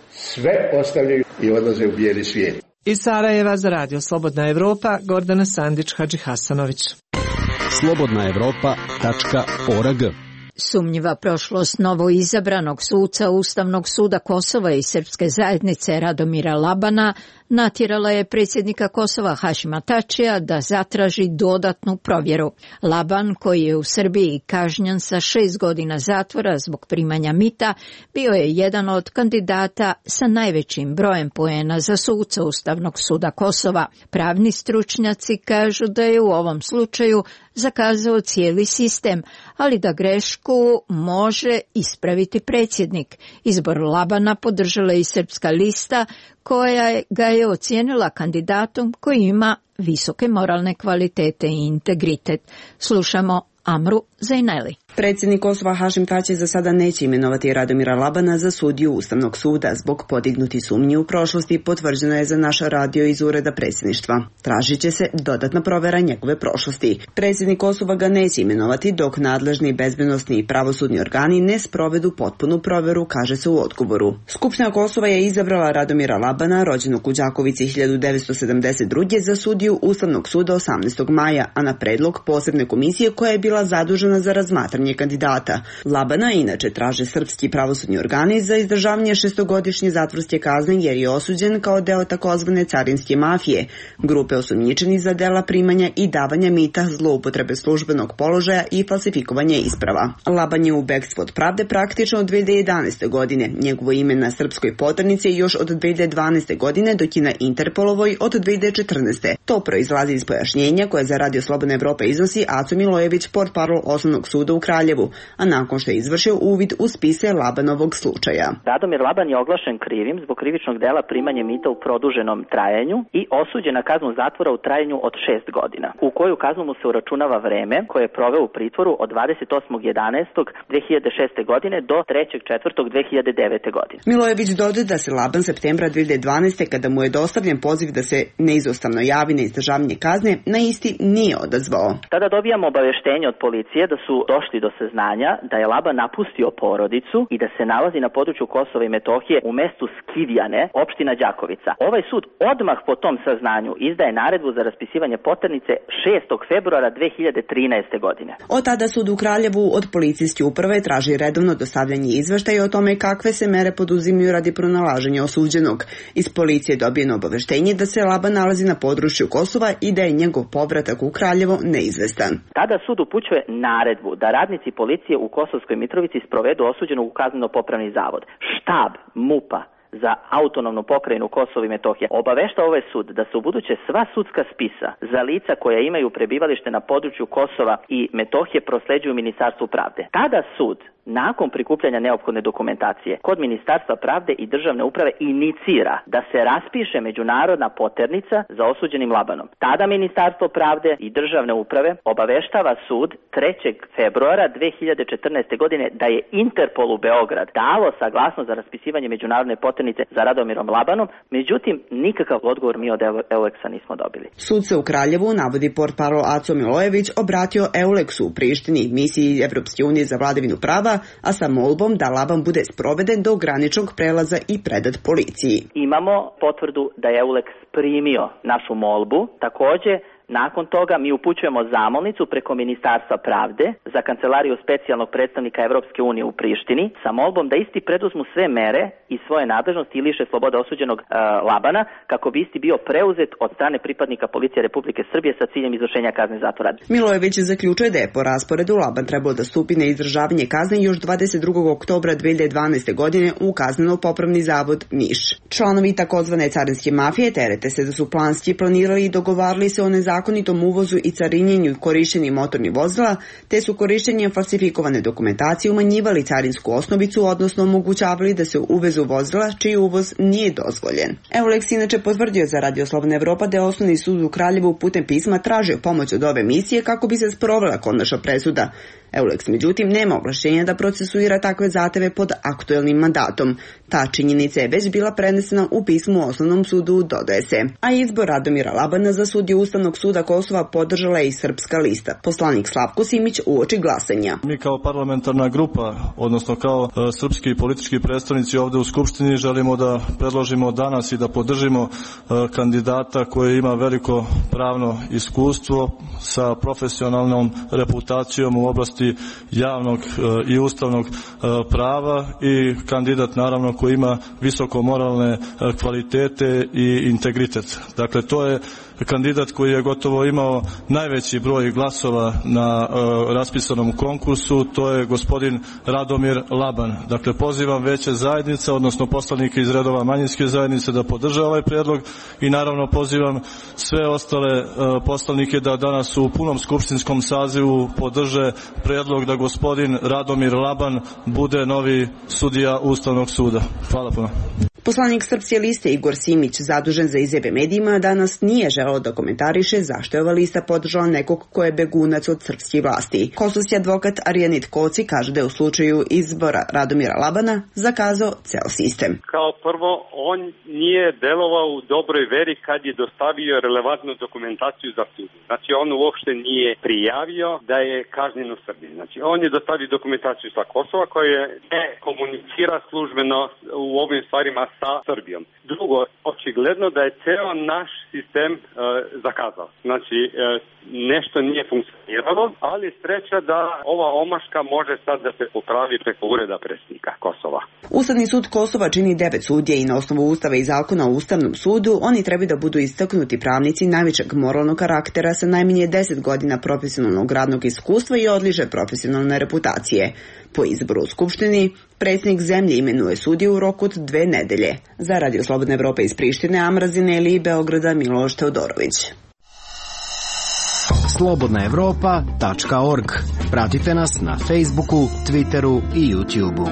sve ostavljaju i odlaze u bijeli svijet. Iz Sarajeva za radio Slobodna Evropa, Gordana Sandić Hadžihasanović. slobodna evropa tačka org Sumnjiva prošlost novoizabranog suca Ustavnog suda Kosova i srpske zajednice Radomira Labana natjerala je predsjednika Kosova Hašima Tačija da zatraži dodatnu provjeru. Laban, koji je u Srbiji kažnjen sa šest godina zatvora zbog primanja mita, bio je jedan od kandidata sa najvećim brojem poena za suca Ustavnog suda Kosova. Pravni stručnjaci kažu da je u ovom slučaju zakazao cijeli sistem, ali da grešku može ispraviti predsjednik. Izbor Labana podržala i Srpska lista, koja ga je ocijenila kandidatom koji ima visoke moralne kvalitete i integritet. Slušamo Amru Zainali. Predsjednik Kosova Hašim Tači za sada neće imenovati Radomira Labana za sudiju Ustavnog suda. Zbog podignuti sumnji u prošlosti potvrđeno je za naš radio iz ureda predsjedništva. Tražit će se dodatna provjera njegove prošlosti. Predsjednik Kosova ga neće imenovati dok nadležni bezbednosni i pravosudni organi ne sprovedu potpunu provjeru, kaže se u odgovoru. Skupština Kosova je izabrala Radomira Labana, rođenog u Đakovici hiljadu devetsto sedamdeset druge za sudiju Ustavnog suda osamnaestog maja, a na predlog posebne komisije koja je bila zadužena za razmatranje kandidata. Labana inače traže srpski pravosudni organi za izdržavanje šestogodišnje zatvorske kazne jer je osuđen kao deo takozvane carinske mafije, grupe osumnjičenih za dela primanja i davanja mita, zloupotrebe službenog položaja i falsifikovanje isprava. Laban je u bekstvu od pravde praktično od dve hiljade jedanaeste. godine. Njegovo ime na srpskoj poternici je još od dve hiljade dvanaeste. godine, dok je na Interpolovoj od dve hiljade četrnaeste. To proizlazi iz pojašnjenja koje za Radio Slobodna Evropa iznosi Aco Milojević, portparol Osnovnog suda u Kraljevu, a nakon što je izvršio uvid u spise Labanovog slučaja. Radomir Laban je oglašen krivim zbog krivičnog dela primanje mita u produženom trajanju i osuđen na kaznu zatvora u trajanju od šest godina, u koju kaznu mu se uračunava vreme koje je proveo u pritvoru od dvadeset osmog jedanaestog dve hiljade šeste. godine do trećeg četvrtog dve hiljade devete. godine. Milojević dodaje da se Laban septembra dve hiljade dvanaeste. kada mu je dostavljen poziv da se neizostavno javi na izdržavanje kazne, na isti nije odazvao. Tada dobijamo obaveštenje od policije da su došli do saznanja da je Laban napustio porodicu i da se nalazi na području Kosova i Metohije u mestu Skivjane, opština Đakovica. Ovaj sud odmah po tom saznanju izdaje naredbu za raspisivanje poternice šestog februara dve hiljade trinaeste. godine. Od tada sud u Kraljevu od policijske uprave traži redovno dostavljanje izveštaja o tome kakve se mere poduzimaju radi pronalaženja osuđenog. Iz policije dobijeno obaveštenje da se Laban nalazi na području Kosova i da je njegov povratak u Kraljevo neizvestan. Tada sud upućuje naredbu da radnici policije u Kosovskoj Mitrovici sprovedu osuđenog u kazneno-popravni zavod. Štab MUP-a za autonomnu pokrajinu Kosovo i Metohija obavešta ovaj sud da se ubuduće sva sudska spisa za lica koja imaju prebivalište na području Kosova i Metohije prosleđuju Ministarstvu pravde. Tada sud, nakon prikupljanja neophodne dokumentacije, kod Ministarstva pravde i državne uprave inicira da se raspiše međunarodna poternica za osuđenim Labanom. Tada Ministarstvo pravde i državne uprave obaveštava sud trećeg februara dve hiljade četrnaeste. godine da je Interpol u Beograd dalo saglasnost za raspisivanje međunarodne poternice za Radomirom Labanom, međutim nikakav odgovor mi od Euleksa nismo dobili. Sud se u Kraljevu, navodi portparol Aco Milojević, obratio Euleksu u Prištini, misiji Evropske unije za vladavinu prava, a sa molbom da Laban bude sproveden do graničnog prelaza i predat policiji. Imamo potvrdu da je Euleks primio našu molbu. Takođe, nakon toga mi upućujemo zamolnicu preko Ministarstva pravde za kancelariju specijalnog predstavnika Evropske unije u Prištini sa molbom da isti preduzmu sve mere i svoje nadležnosti i liše slobode osuđenog uh, Labana kako bi isti bio preuzet od strane pripadnika policije Republike Srbije sa ciljem izvršenja kazne zatvora. Milojević zaključuje da je po rasporedu Laban trebao da stupi na izdržavanje kazne još dvadeset drugog oktobra dve hiljade dvanaeste. godine u kazneno-popravni zavod Niš. Članovi takozvane carinske mafije terete se da su planski planirali i dogovarali se o nezakonitom uvozu i carinjenju i korišćenju motornih vozila, te su korišćenjem falsifikovane dokumentacije umanjivali carinsku osnovicu, odnosno omogućavali da se uvezu vozila čiji uvoz nije dozvoljen. Euleks inače potvrdio za Radio Slobodna Evropa da je Osnovni sud u Kraljevu putem pisma tražio pomoć od ove misije kako bi se sprovela konačna presuda. Euleks međutim nema ovlašćenja da procesuira takve zahteve pod aktuelnim mandatom. Ta činjenica je već bila prenesena u pismu Osnovnom sudu, dodaje se. A izbor Radomira Labana za sudiju Ustavnog suda Kosova podržala je i Srpska lista. Poslanik Slavko Simić uoči glasanja. Mi kao parlamentarna grupa, odnosno kao e, srpski politički predstavnici ovde u Skupštini, želimo da predložimo danas i da podržimo e, kandidata koji ima veliko pravno iskustvo sa profesionalnom reputacijom u oblasti javnog e, i ustavnog e, prava i kandidat naravno koji ima visoko moralne e, kvalitete i integritet. Dakle, to je kandidat koji je gotovo imao najveći broj glasova na e, raspisanom konkursu, to je gospodin Radomir Laban. Dakle, pozivam veće zajednice, odnosno poslanike iz redova manjinske zajednice da podrže ovaj predlog i naravno pozivam sve ostale e, poslanike da danas u punom skupštinskom sazivu podrže predlog da gospodin Radomir Laban bude novi sudija Ustavnog suda. Hvala puno. Poslanik Srpske liste Igor Simić, zadužen za izjave medijima, danas nije želeo da komentariše zašto je ova lista podržala nekog ko je begunac od srpskih vlasti. Kosovski advokat Arjanit Koci kaže da je u slučaju izbora Radomira Labana zakazao ceo sistem. Kao prvo, on nije delovao u dobroj veri kad je dostavio relevantnu dokumentaciju za sud. Znači, on uopšte nije prijavio da je kažnjen u Srbiji. Znači, on je dostavio dokumentaciju sa Kosova koja ne komunicira službeno u ovim stvarima sa Srbijom. Drugo, očigledno da je ceo naš sistem e, zakazao. Znači, e, nešto nije funkcioniralo, ali sreća da ova omaška može sad da se popravi preko ureda predsjednika Kosova. Ustavni sud Kosova čini devet sudija i na osnovu Ustava i zakona o Ustavnom sudu oni treba da budu istaknuti pravnici najvećeg moralnog karaktera sa najmanje deset godina profesionalnog radnog iskustva i odlične profesionalne reputacije. Po izboru u Skupštini, predsjednik zemlje imenuje sudiju u roku od dve nedelje. Za Radio Slobodna Evropa iz Prištine, Amrazine ili Beograda, Miloš Teodorović. slobodna evropa tačka org. Pratite nas na Facebooku, Twitteru i YouTubeu.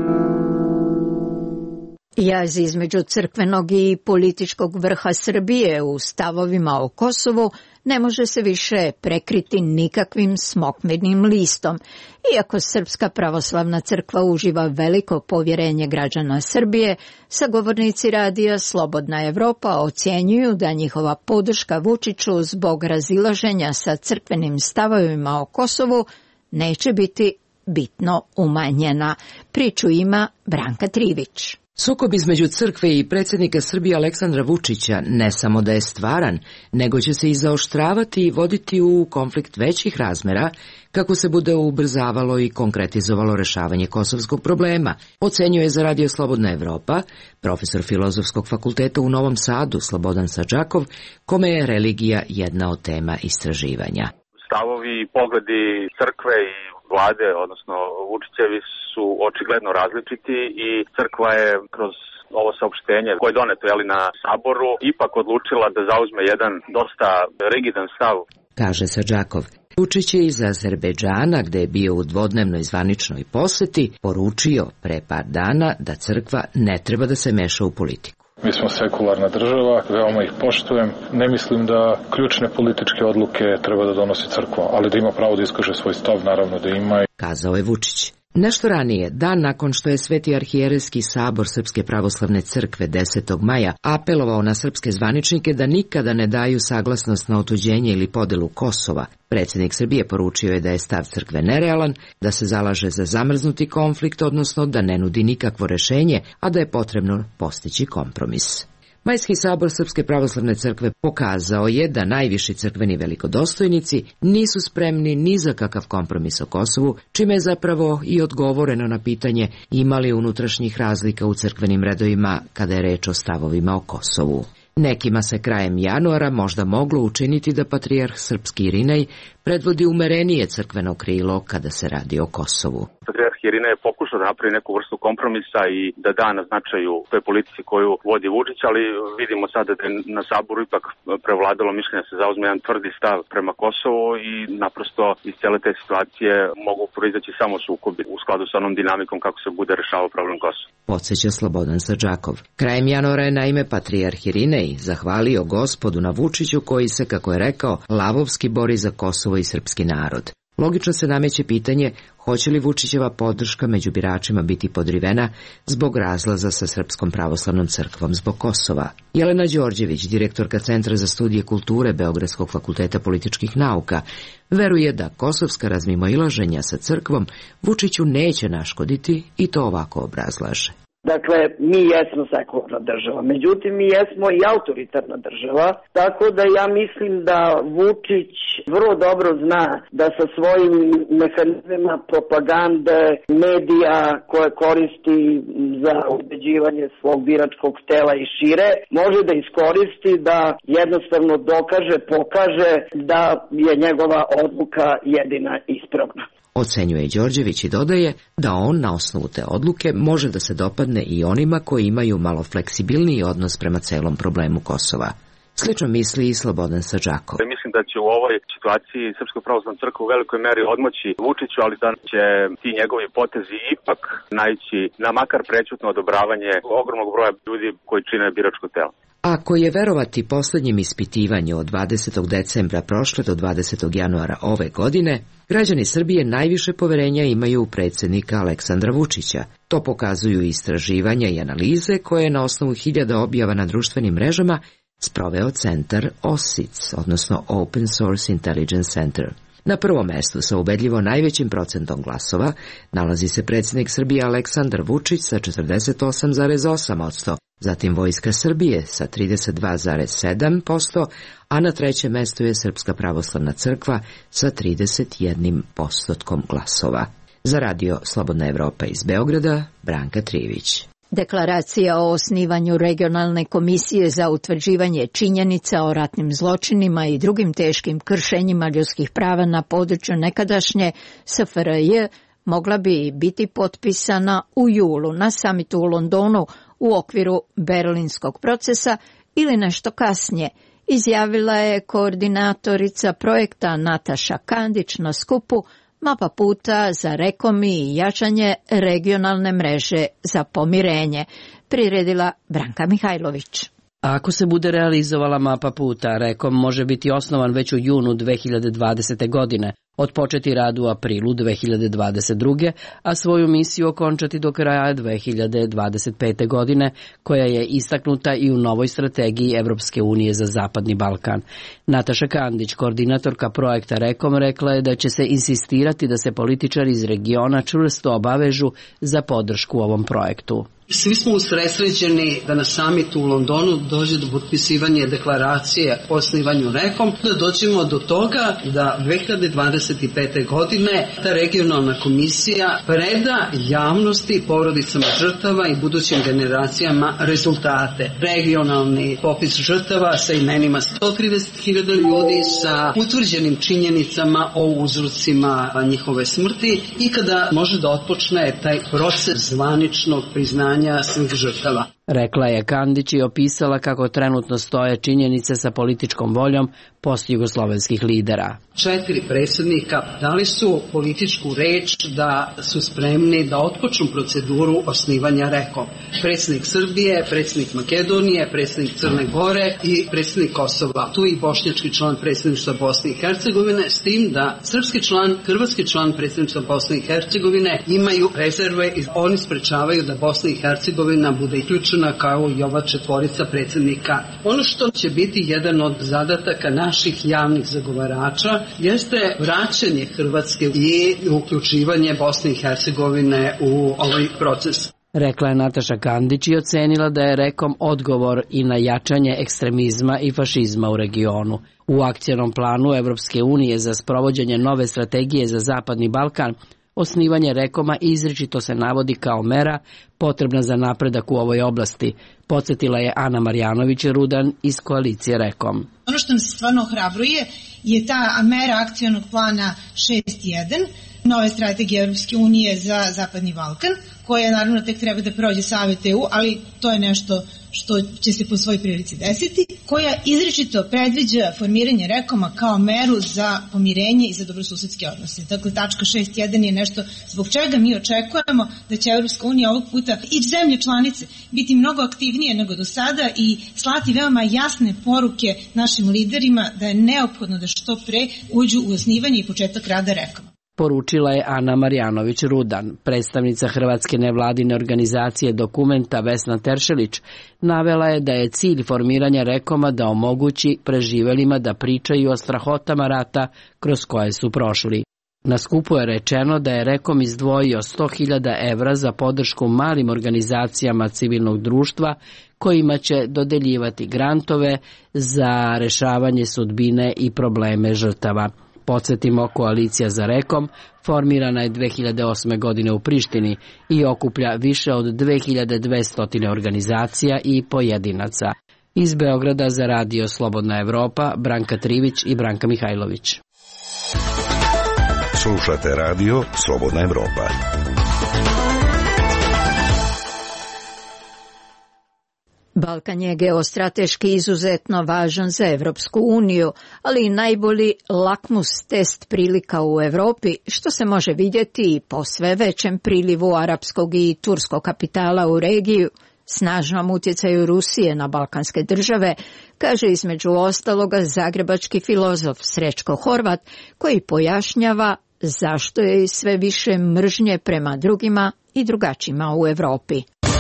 Jaz između crkvenog i političkog vrha Srbije u stavovima o Kosovu ne može se više prekriti nikakvim smokvinim listom. Iako Srpska pravoslavna crkva uživa veliko povjerenje građana Srbije, sagovornici radija Slobodna Evropa ocjenjuju da njihova podrška Vučiću zbog razilaženja sa crkvenim stavovima o Kosovu neće biti bitno umanjena. Priču ima Branka Trivić. Sukob između crkve i predsjednika Srbije Aleksandra Vučića ne samo da je stvaran, nego će se i zaoštravati i voditi u konflikt većih razmera kako se bude ubrzavalo i konkretizovalo rešavanje kosovskog problema, ocenjuje za Radio Slobodna Evropa profesor Filozofskog fakulteta u Novom Sadu Slobodan Sadžakov, kome je religija jedna od tema istraživanja. Stavovi i pogledi crkve i vlade, odnosno Vučićevi, su očigledno različiti i crkva je kroz ovo saopštenje koje je doneto jeli, na saboru ipak odlučila da zauzme jedan dosta rigidan stav. Kaže Sadžakov. Vučić je iz Azerbejdžana, gde je bio u dvodnevnoj zvaničnoj poseti, poručio pre par dana da crkva ne treba da se meša u politiku. Mi smo sekularna država, veoma ih poštujem. Ne mislim da ključne političke odluke treba da donosi crkva, ali da ima pravo da iskaže svoj stav, naravno da ima. Kazao je Vučić. Nešto ranije, dan nakon što je Sveti arhijerejski sabor Srpske pravoslavne crkve desetog maja apelovao na srpske zvaničnike da nikada ne daju saglasnost na otuđenje ili podelu Kosova, predsjednik Srbije poručio je da je stav crkve nerealan, da se zalaže za zamrznuti konflikt, odnosno da ne nudi nikakvo rešenje, a da je potrebno postići kompromis. Majski sabor Srpske pravoslavne crkve pokazao je da najviši crkveni velikodostojnici nisu spremni ni za kakav kompromis o Kosovu, čime je zapravo i odgovoreno na pitanje ima li unutrašnjih razlika u crkvenim redovima kada je reč o stavovima o Kosovu. Nekima se krajem januara možda moglo učiniti da patrijarh srpski Irinej predvodi umerenije crkveno krilo kada se radi o Kosovu. Patrijarh Irinej je pokušao da napravi neku vrstu kompromisa i da da na značaju toj politici koju vodi Vučić, ali vidimo sada da je na saboru ipak prevladalo mišljenje da se zauzme jedan tvrdi stav prema Kosovu i naprosto iz cele te situacije mogu proizaći samo sukobi u skladu sa onom dinamikom kako se bude rešavao problem Kosova. Podseća Slobodan Sadžakov. Krajem januara je naime patrijarh Irinej zahvalio gospodu na Vučiću koji se, kako je rekao, lavovski bori za Kosovo i srpski narod. Logično se nameće pitanje hoće li Vučićeva podrška među biračima biti podrivena zbog razlaza sa Srpskom pravoslavnom crkvom zbog Kosova. Jelena Đorđević, direktorka Centra za studije kulture Beogradskog fakulteta političkih nauka, veruje da kosovska razmimoilaženja sa crkvom Vučiću neće naškoditi i to ovako obrazlaže. Dakle, mi jesmo sekularna država, međutim mi jesmo i autoritarna država, tako da ja mislim da Vučić vrlo dobro zna da sa svojim mehanizmima propagande, medija koje koristi za ubeđivanje svog biračkog tela i šire, može da iskoristi da jednostavno dokaže, pokaže da je njegova odluka jedina ispravna. Ocenjuje Đorđević i dodaje da on na osnovu te odluke može da se dopadne i onima koji imaju malo fleksibilniji odnos prema celom problemu Kosova. Slično misli i Slobodan Sadžakov. Mislim da će u ovoj situaciji Srpska pravoslavna crkva u velikoj meri odmoći Vučiću, ali da će ti njegovi potezi ipak naići na makar prećutno odobravanje ogromnog broja ljudi koji čine biračko telo. Ako je verovati poslednjem ispitivanju od dvadesetog decembra prošle do dvadesetog januara ove godine, građani Srbije najviše poverenja imaju u predsjednika Aleksandra Vučića. To pokazuju istraživanja i analize koje je na osnovu hiljada objava na društvenim mrežama sproveo centar O S I C, odnosno Open Source Intelligence Center. Na prvom mestu sa ubedljivo najvećim procentom glasova nalazi se predsjednik Srbije Aleksandar Vučić sa četrdeset osam zarez osam posto, zatim Vojska Srbije sa trideset dva zarez sedam posto, a na trećem mestu je Srpska pravoslavna crkva sa trideset jedan posto glasova. Za radio Slobodna Evropa iz Beograda, Branka Trivić. Deklaracija o osnivanju regionalne komisije za utvrđivanje činjenica o ratnim zločinima i drugim teškim kršenjima ljudskih prava na području nekadašnje S F R J mogla bi biti potpisana u julu na samitu u Londonu u okviru berlinskog procesa ili nešto kasnije, izjavila je koordinatorica projekta Nataša Kandić na skupu Mapa puta za Rekom i jačanje regionalne mreže za pomirenje, priredila Branka Mihajlović. Ako se bude realizovala mapa puta, Rekom može biti osnovan već u junu dve hiljade dvadesete. godine, otpočeti rad u aprilu dve hiljade dvadeset druge. a svoju misiju okončati do kraja dve hiljade dvadeset pete. godine, koja je istaknuta i u novoj strategiji Evropske unije za Zapadni Balkan. Nataša Kandić, koordinatorka projekta Rekom, rekla je da će se insistirati da se političari iz regiona čvrsto obavežu za podršku ovom projektu. Svi smo usredsređeni da na samitu u Londonu dođe do potpisivanja deklaracije o osnivanju Rekom, da dođemo do toga da dve hiljade dvadeset pete. godine ta regionalna komisija preda javnosti, porodicama žrtava i budućim generacijama rezultate. Regionalni popis žrtava sa imenima sto trideset hiljada ljudi, sa utvrđenim činjenicama o uzrocima njihove smrti i kada može da otpočne taj proces zvaničnog priznanja svih žrtava. Rekla je Kandić i opisala kako trenutno stoje činjenice sa političkom voljom postjugoslovenskih lidera. Četiri predsjednika dali su političku reč da su spremni da otpočnu proceduru osnivanja Rekom. Predsjednik Srbije, predsjednik Makedonije, predsjednik Crne Gore i predsjednik Kosova. Tu i bošnjački član predsjedništva Bosne i Hercegovine, s tim da srpski član, hrvatski član predsjedništva Bosne i Hercegovine imaju rezerve i oni sprečavaju da Bosna i Hercegovina bude uključena kao i ova četvorica predsjednika. Ono što će biti jedan od zadataka naših javnih zagovarača jeste vraćanje Hrvatske i uključivanje Bosne i Hercegovine u ovaj proces. Rekla je Nataša Kandić i ocenila da je Rekom odgovor i na jačanje ekstremizma i fašizma u regionu. U akcionom planu Evropske unije za sprovođenje nove strategije za Zapadni Balkan osnivanje Rekoma izričito se navodi kao mera potrebna za napredak u ovoj oblasti, podsjetila je Ana Marjanović-Rudan iz koalicije Rekom. Ono što nas stvarno ohrabruje je ta mera akcionog plana šest jedan, nove strategije Europske unije za Zapadni Balkan, koja naravno tek treba da prođe Savet E U, ali to je nešto što će se po svoj prilici desiti, koja izričito predviđa formiranje Rekoma kao meru za pomirenje i za dobrosusedske odnose. Dakle, tačka šest jedan je nešto zbog čega mi očekujemo da će Evropska unija ovog puta i zemlje članice biti mnogo aktivnije nego do sada i slati veoma jasne poruke našim liderima da je neophodno da što pre uđu u osnivanje i početak rada Rekoma. Poručila je Ana Marjanović-Rudan. Predstavnica Hrvatske nevladine organizacije Dokumenta Vesna Teršelić navela je da je cilj formiranja Rekoma da omogući preživelima da pričaju o strahotama rata kroz koje su prošli. Na skupu je rečeno da je Rekom izdvojio sto hiljada evra za podršku malim organizacijama civilnog društva kojima će dodeljivati grantove za rešavanje sudbine i probleme žrtava. Podsjetimo, koalicija za Rekom formirana je dve hiljade osme. godine u Prištini i okuplja više od dve hiljade dvesta organizacija i pojedinaca. Iz Beograda za radio Slobodna Evropa, Branka Trivić i Branka Mihajlović. Slušate radio Slobodna Evropa. Balkan je geostrateški izuzetno važan za Evropsku uniju, ali i najbolji lakmus test prilika u Evropi, što se može vidjeti i po sve većem prilivu arapskog i turskog kapitala u regiju, snažnom utjecaju Rusije na balkanske države, kaže između ostaloga zagrebački filozof Srećko Horvat, koji pojašnjava zašto je i sve više mržnje prema drugima i drugačijima u Evropi.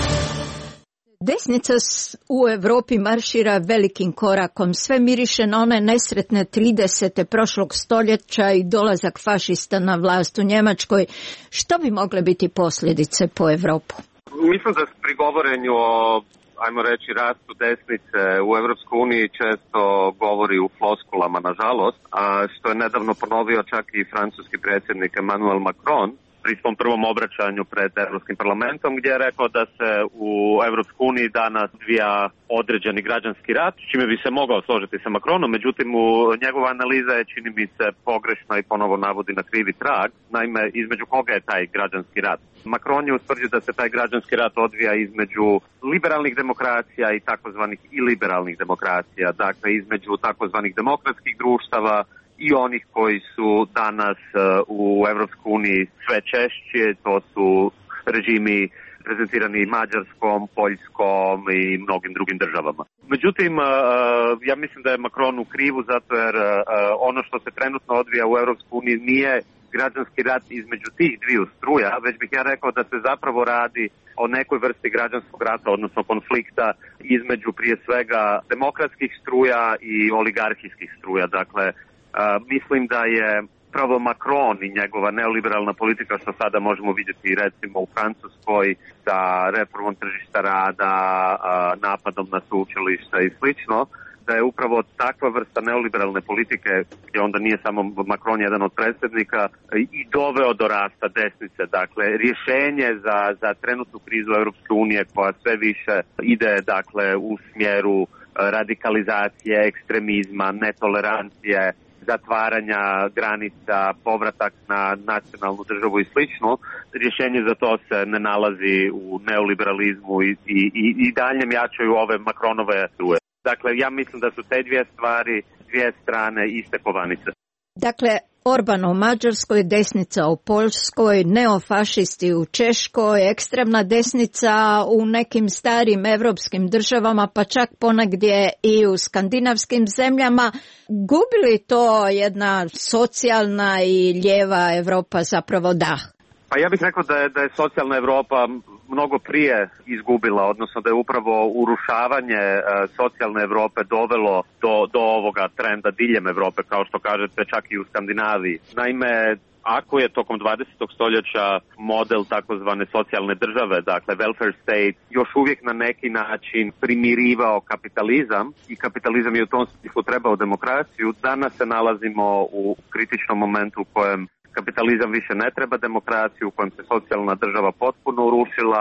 Desnica u Evropi maršira velikim korakom, sve miriše na one nesretne tridesete prošlog stoljeća i dolazak fašista na vlast u Njemačkoj. Što bi mogle biti posljedice po Evropu? Mislim da pri govorenju o, ajmo reći, rastu desnice u Evropskoj uniji često govori u floskulama, nažalost, a što je nedavno ponovio čak i francuski predsjednik Emmanuel Macron pri svom prvom obraćanju pred Evropskim parlamentom, gdje je rekao da se u Evropskoj uniji danas odvija određeni građanski rat, čime bi se mogao složiti sa Macronom, međutim u njegova analiza je, čini mi se, pogrešna i ponovo navodi na krivi trag. Naime, između koga je taj građanski rat? Macron je ustvrdio da se taj građanski rat odvija između liberalnih demokracija i takozvanih iliberalnih demokracija, dakle između takozvanih demokratskih društava i onih koji su danas u Evropskoj uniji sve češće, to su režimi prezentirani Mađarskom, Poljskom i mnogim drugim državama. Međutim, ja mislim da je Macron u krivu, zato jer ono što se trenutno odvija u Evropskoj uniji nije građanski rat između tih dviju struja, već bih ja rekao da se zapravo radi o nekoj vrsti građanskog rata, odnosno konflikta između prije svega demokratskih struja i oligarhijskih struja. Dakle, mislim da je pravo Macron i njegova neoliberalna politika, što sada možemo vidjeti recimo u Francuskoj sa reformom tržišta rada, napadom na sveučilišta i slično, da je upravo takva vrsta neoliberalne politike, gdje onda nije samo Macron jedan od predsjednika, i doveo do rasta desnice. Dakle, rješenje za, za trenutnu krizu Europske unije koja sve više ide dakle u smjeru radikalizacije, ekstremizma, netolerancije, zatvaranja granica, povratak na nacionalnu državu i slično, rješenje za to se ne nalazi u neoliberalizmu i, i, i daljem jačaju ove Macronove struje. Dakle, ja mislim da su te dvije stvari, dvije strane iste kovanice. Dakle, Orban u Mađarskoj, desnica u Poljskoj, neofašisti u Češkoj, ekstremna desnica u nekim starim evropskim državama, pa čak ponegdje i u skandinavskim zemljama. Gubi li to jedna socijalna i lijeva Evropa zapravo dah? Pa ja bih rekao da je, da je socijalna Evropa mnogo prije izgubila, odnosno da je upravo urušavanje e, socijalne Evrope dovelo do, do ovoga trenda diljem Evrope, kao što kažete, čak i u Skandinaviji. Naime, ako je tokom dvadesetog stoljeća model takozvane socijalne države, dakle welfare state, još uvijek na neki način primirivao kapitalizam i kapitalizam je u tom smislu trebao demokraciju, danas se nalazimo u kritičnom momentu u kojem kapitalizam više ne treba demokraciju, u kojem se socijalna država potpuno urušila,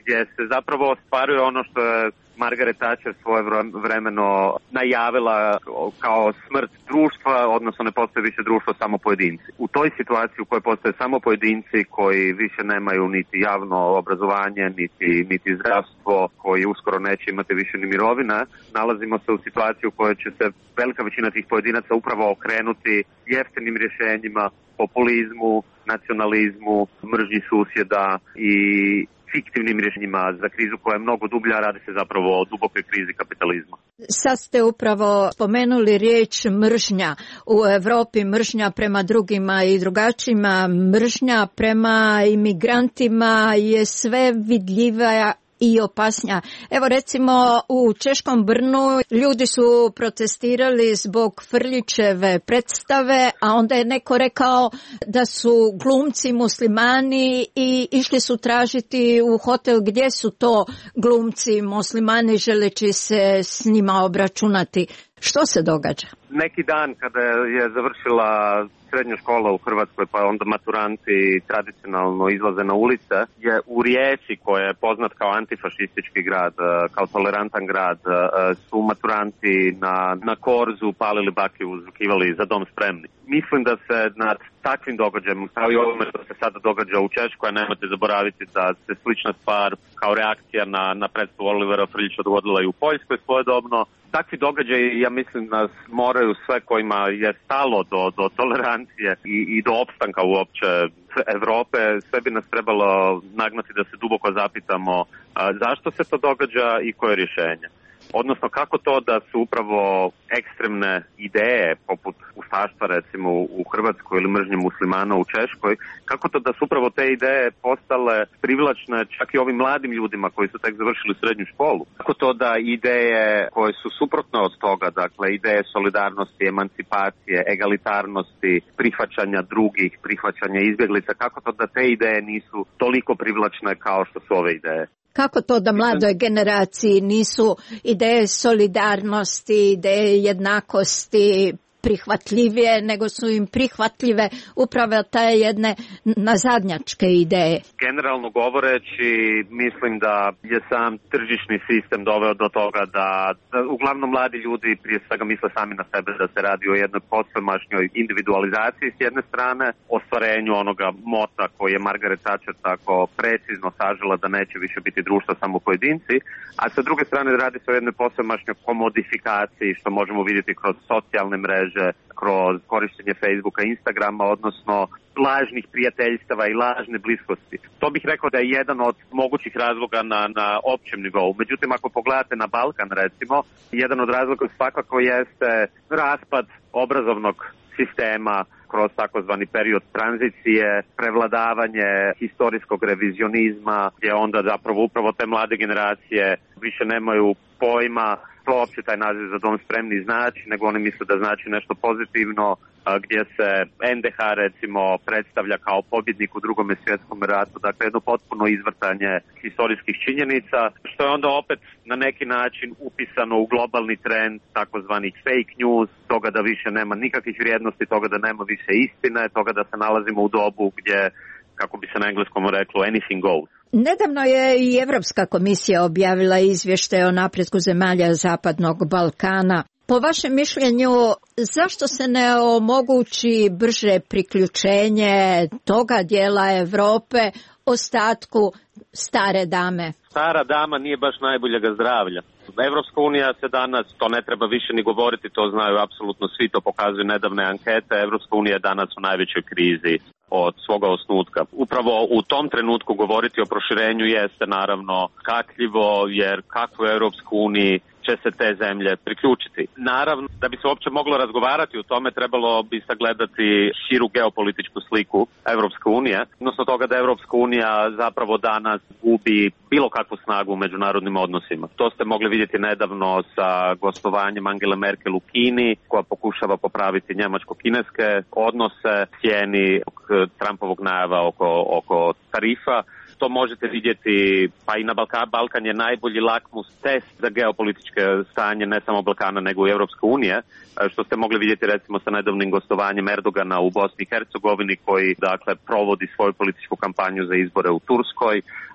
gdje se zapravo ostvaruje ono što je Margaret Thatcher svoje vremeno najavila kao smrt društva, odnosno ne postoji više društvo samo pojedinci. U toj situaciji u kojoj postoje samo pojedinci koji više nemaju niti javno obrazovanje, niti, niti zdravstvo, koji uskoro neće imati više ni mirovina, nalazimo se u situaciji u kojoj će se velika većina tih pojedinaca upravo okrenuti jeftinim rješenjima, populizmu, nacionalizmu, mržnji susjeda i fiktivnim rješenjima za krizu koja je mnogo dublja, radi se zapravo o dubokoj krizi kapitalizma. Sad ste upravo spomenuli riječ mržnja. U Europi mržnja prema drugima i drugačijima, mržnja prema imigrantima je sve vidljivija i opasnja. Evo recimo u Češkom Brnu ljudi su protestirali zbog Frljićeve predstave, a onda je neko rekao da su glumci muslimani i išli su tražiti u hotel gdje su to glumci muslimani želeći se s njima obračunati. Što se događa? Neki dan kada je završila srednja škola u Hrvatskoj, pa onda maturanti tradicionalno izlaze na ulice, je u Rijeci, koja je poznat kao antifašistički grad, kao tolerantan grad, su maturanti na, na Korzu palili baklju, uzvikivali za dom spremni. Mislim da se nad takvim događajem, kao i ovome što se sada događa u Češkoj, nemojte zaboraviti da se slična stvar kao reakcija na, na predstavu Olivera Frljića dogodila i u Poljskoj svojedobno. Takvi događaji, ja mislim, nas moraju sve kojima je stalo do, do tolerancije i, i do opstanka uopće Evrope, sve bi nas trebalo nagnati da se duboko zapitamo a, zašto se to događa i koje je rješenje. Odnosno, kako to da su upravo ekstremne ideje, poput ustaštva recimo u Hrvatskoj ili mržnje muslimana u Češkoj, kako to da su upravo te ideje postale privlačne čak i ovim mladim ljudima koji su tek završili srednju školu? Kako to da ideje koje su suprotne od toga, dakle ideje solidarnosti, emancipacije, egalitarnosti, prihvaćanja drugih, prihvaćanja izbjeglica, kako to da te ideje nisu toliko privlačne kao što su ove ideje? Kako to da mladoj generaciji nisu ideje solidarnosti, ideje jednakosti prihvatljivije, nego su im prihvatljive upravo te jedne nazadnjačke ideje? Generalno govoreći, mislim da je sam tržišni sistem doveo do toga da, da uglavnom mladi ljudi prije svega misle sami na sebe, da se radi o jednoj posvemašnjoj individualizaciji s jedne strane, ostvarenju onoga mota koji je Margaret Thatcher tako precizno sažela da neće više biti društvo samo pojedinci, a sa druge strane radi se o jednoj posvemašnjoj komodifikaciji, što možemo vidjeti kroz socijalne mreže, kroz korištenje Facebooka i Instagrama, odnosno lažnih prijateljstava i lažne bliskosti. To bih rekao da je jedan od mogućih razloga na, na općem nivou. Međutim, ako pogledate na Balkan, recimo, jedan od razloga svakako jeste raspad obrazovnog sistema kroz takozvani period tranzicije, prevladavanje historijskog revizionizma, gdje onda zapravo upravo te mlade generacije više nemaju pojma što uopće taj naziv za dom spremni znači, nego oni misle da znači nešto pozitivno, gdje se en de ha recimo predstavlja kao pobjednik u drugome svjetskom ratu, dakle jedno potpuno izvrtanje historijskih činjenica, što je onda opet na neki način upisano u globalni trend takozvanih fake news, toga da više nema nikakvih vrijednosti, toga da nema više istine, toga da se nalazimo u dobu gdje, kako bi se na engleskom reklo, anything goes. Nedavno je i Europska komisija objavila izvještaj o napretku zemalja Zapadnog Balkana. Po vašem mišljenju, zašto se ne omogući brže priključenje toga dijela Europe ostatku stare dame? Stara dama nije baš najboljega zdravlja. Evropska unija se danas, to ne treba više ni govoriti, to znaju apsolutno svi, to pokazuju nedavne ankete. Evropska unija je danas u najvećoj krizi od svoga osnutka. Upravo u tom trenutku govoriti o proširenju jeste naravno kakljivo, jer kako u Evropskoj uniji će se te zemlje priključiti. Naravno, da bi se uopće moglo razgovarati o tome, trebalo bi sagledati širu geopolitičku sliku Evropske unije, odnosno toga da Evropska unija zapravo danas gubi bilo kakvu snagu u međunarodnim odnosima. To ste mogli vidjeti nedavno sa gostovanjem Angele Merkel u Kini, koja pokušava popraviti njemačko-kineske odnose, cijeni Trumpovog najava oko, oko tarifa. To možete vidjeti, pa i na Balkan, Balkan je najbolji lakmus test za geopolitičke stanje ne samo Balkana nego i Europske unije, što ste mogli vidjeti recimo sa nedavnim gostovanjem Erdogana u Bosni i Hercegovini, koji dakle provodi svoju političku kampanju za izbore u Turskoj.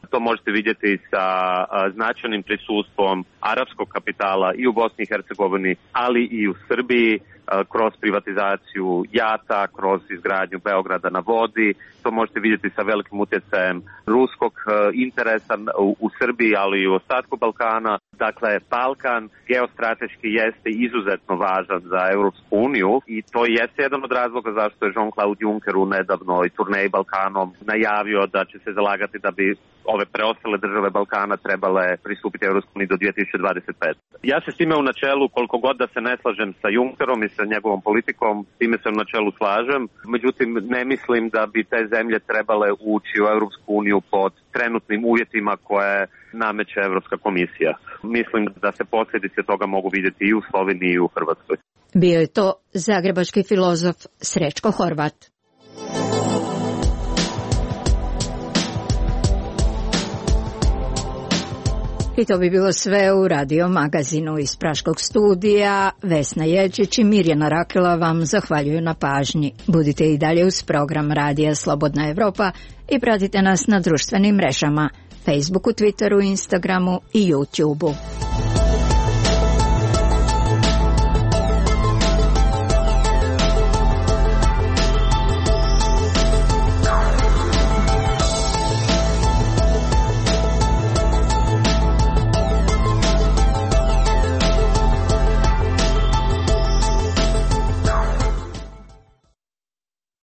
To možete vidjeti sa značajnim prisustvom arapskog kapitala i u Bosni i Hercegovini, ali i u Srbiji, kroz privatizaciju jata, kroz izgradnju Beograda na vodi. To možete vidjeti sa velikim utjecajem ruskog interesa u, u Srbiji, ali i u ostatku Balkana. Dakle, Balkan geostrateški jeste izuzetno važan za Europsku uniju i to jeste jedan od razloga zašto je Jean-Claude Juncker u nedavnoj turneji Balkanom najavio da će se zalagati da bi ove preostale države Balkana trebale pristupiti Europskoj uniji do dvije tisuće dvadeset pete. Ja se s time u načelu, koliko god da se ne slažem sa Junckerom i sa njegovom politikom, s time se u načelu slažem. Međutim, ne mislim da bi te zemlje trebale ući u Europsku uniju pod trenutnim uvjetima koje nameće Europska komisija. Mislim da se posljedice toga mogu vidjeti i u Sloveniji i u Hrvatskoj. Bio je to zagrebački filozof Srećko Horvat. I to bi bilo sve u Radio Magazinu. Iz Praškog studija Vesna Jelčić i Mirjana Rakela vam zahvaljuju na pažnji. Budite i dalje uz program Radija Slobodna Evropa i pratite nas na društvenim mrežama, Facebooku, Twitteru, Instagramu i YouTubeu.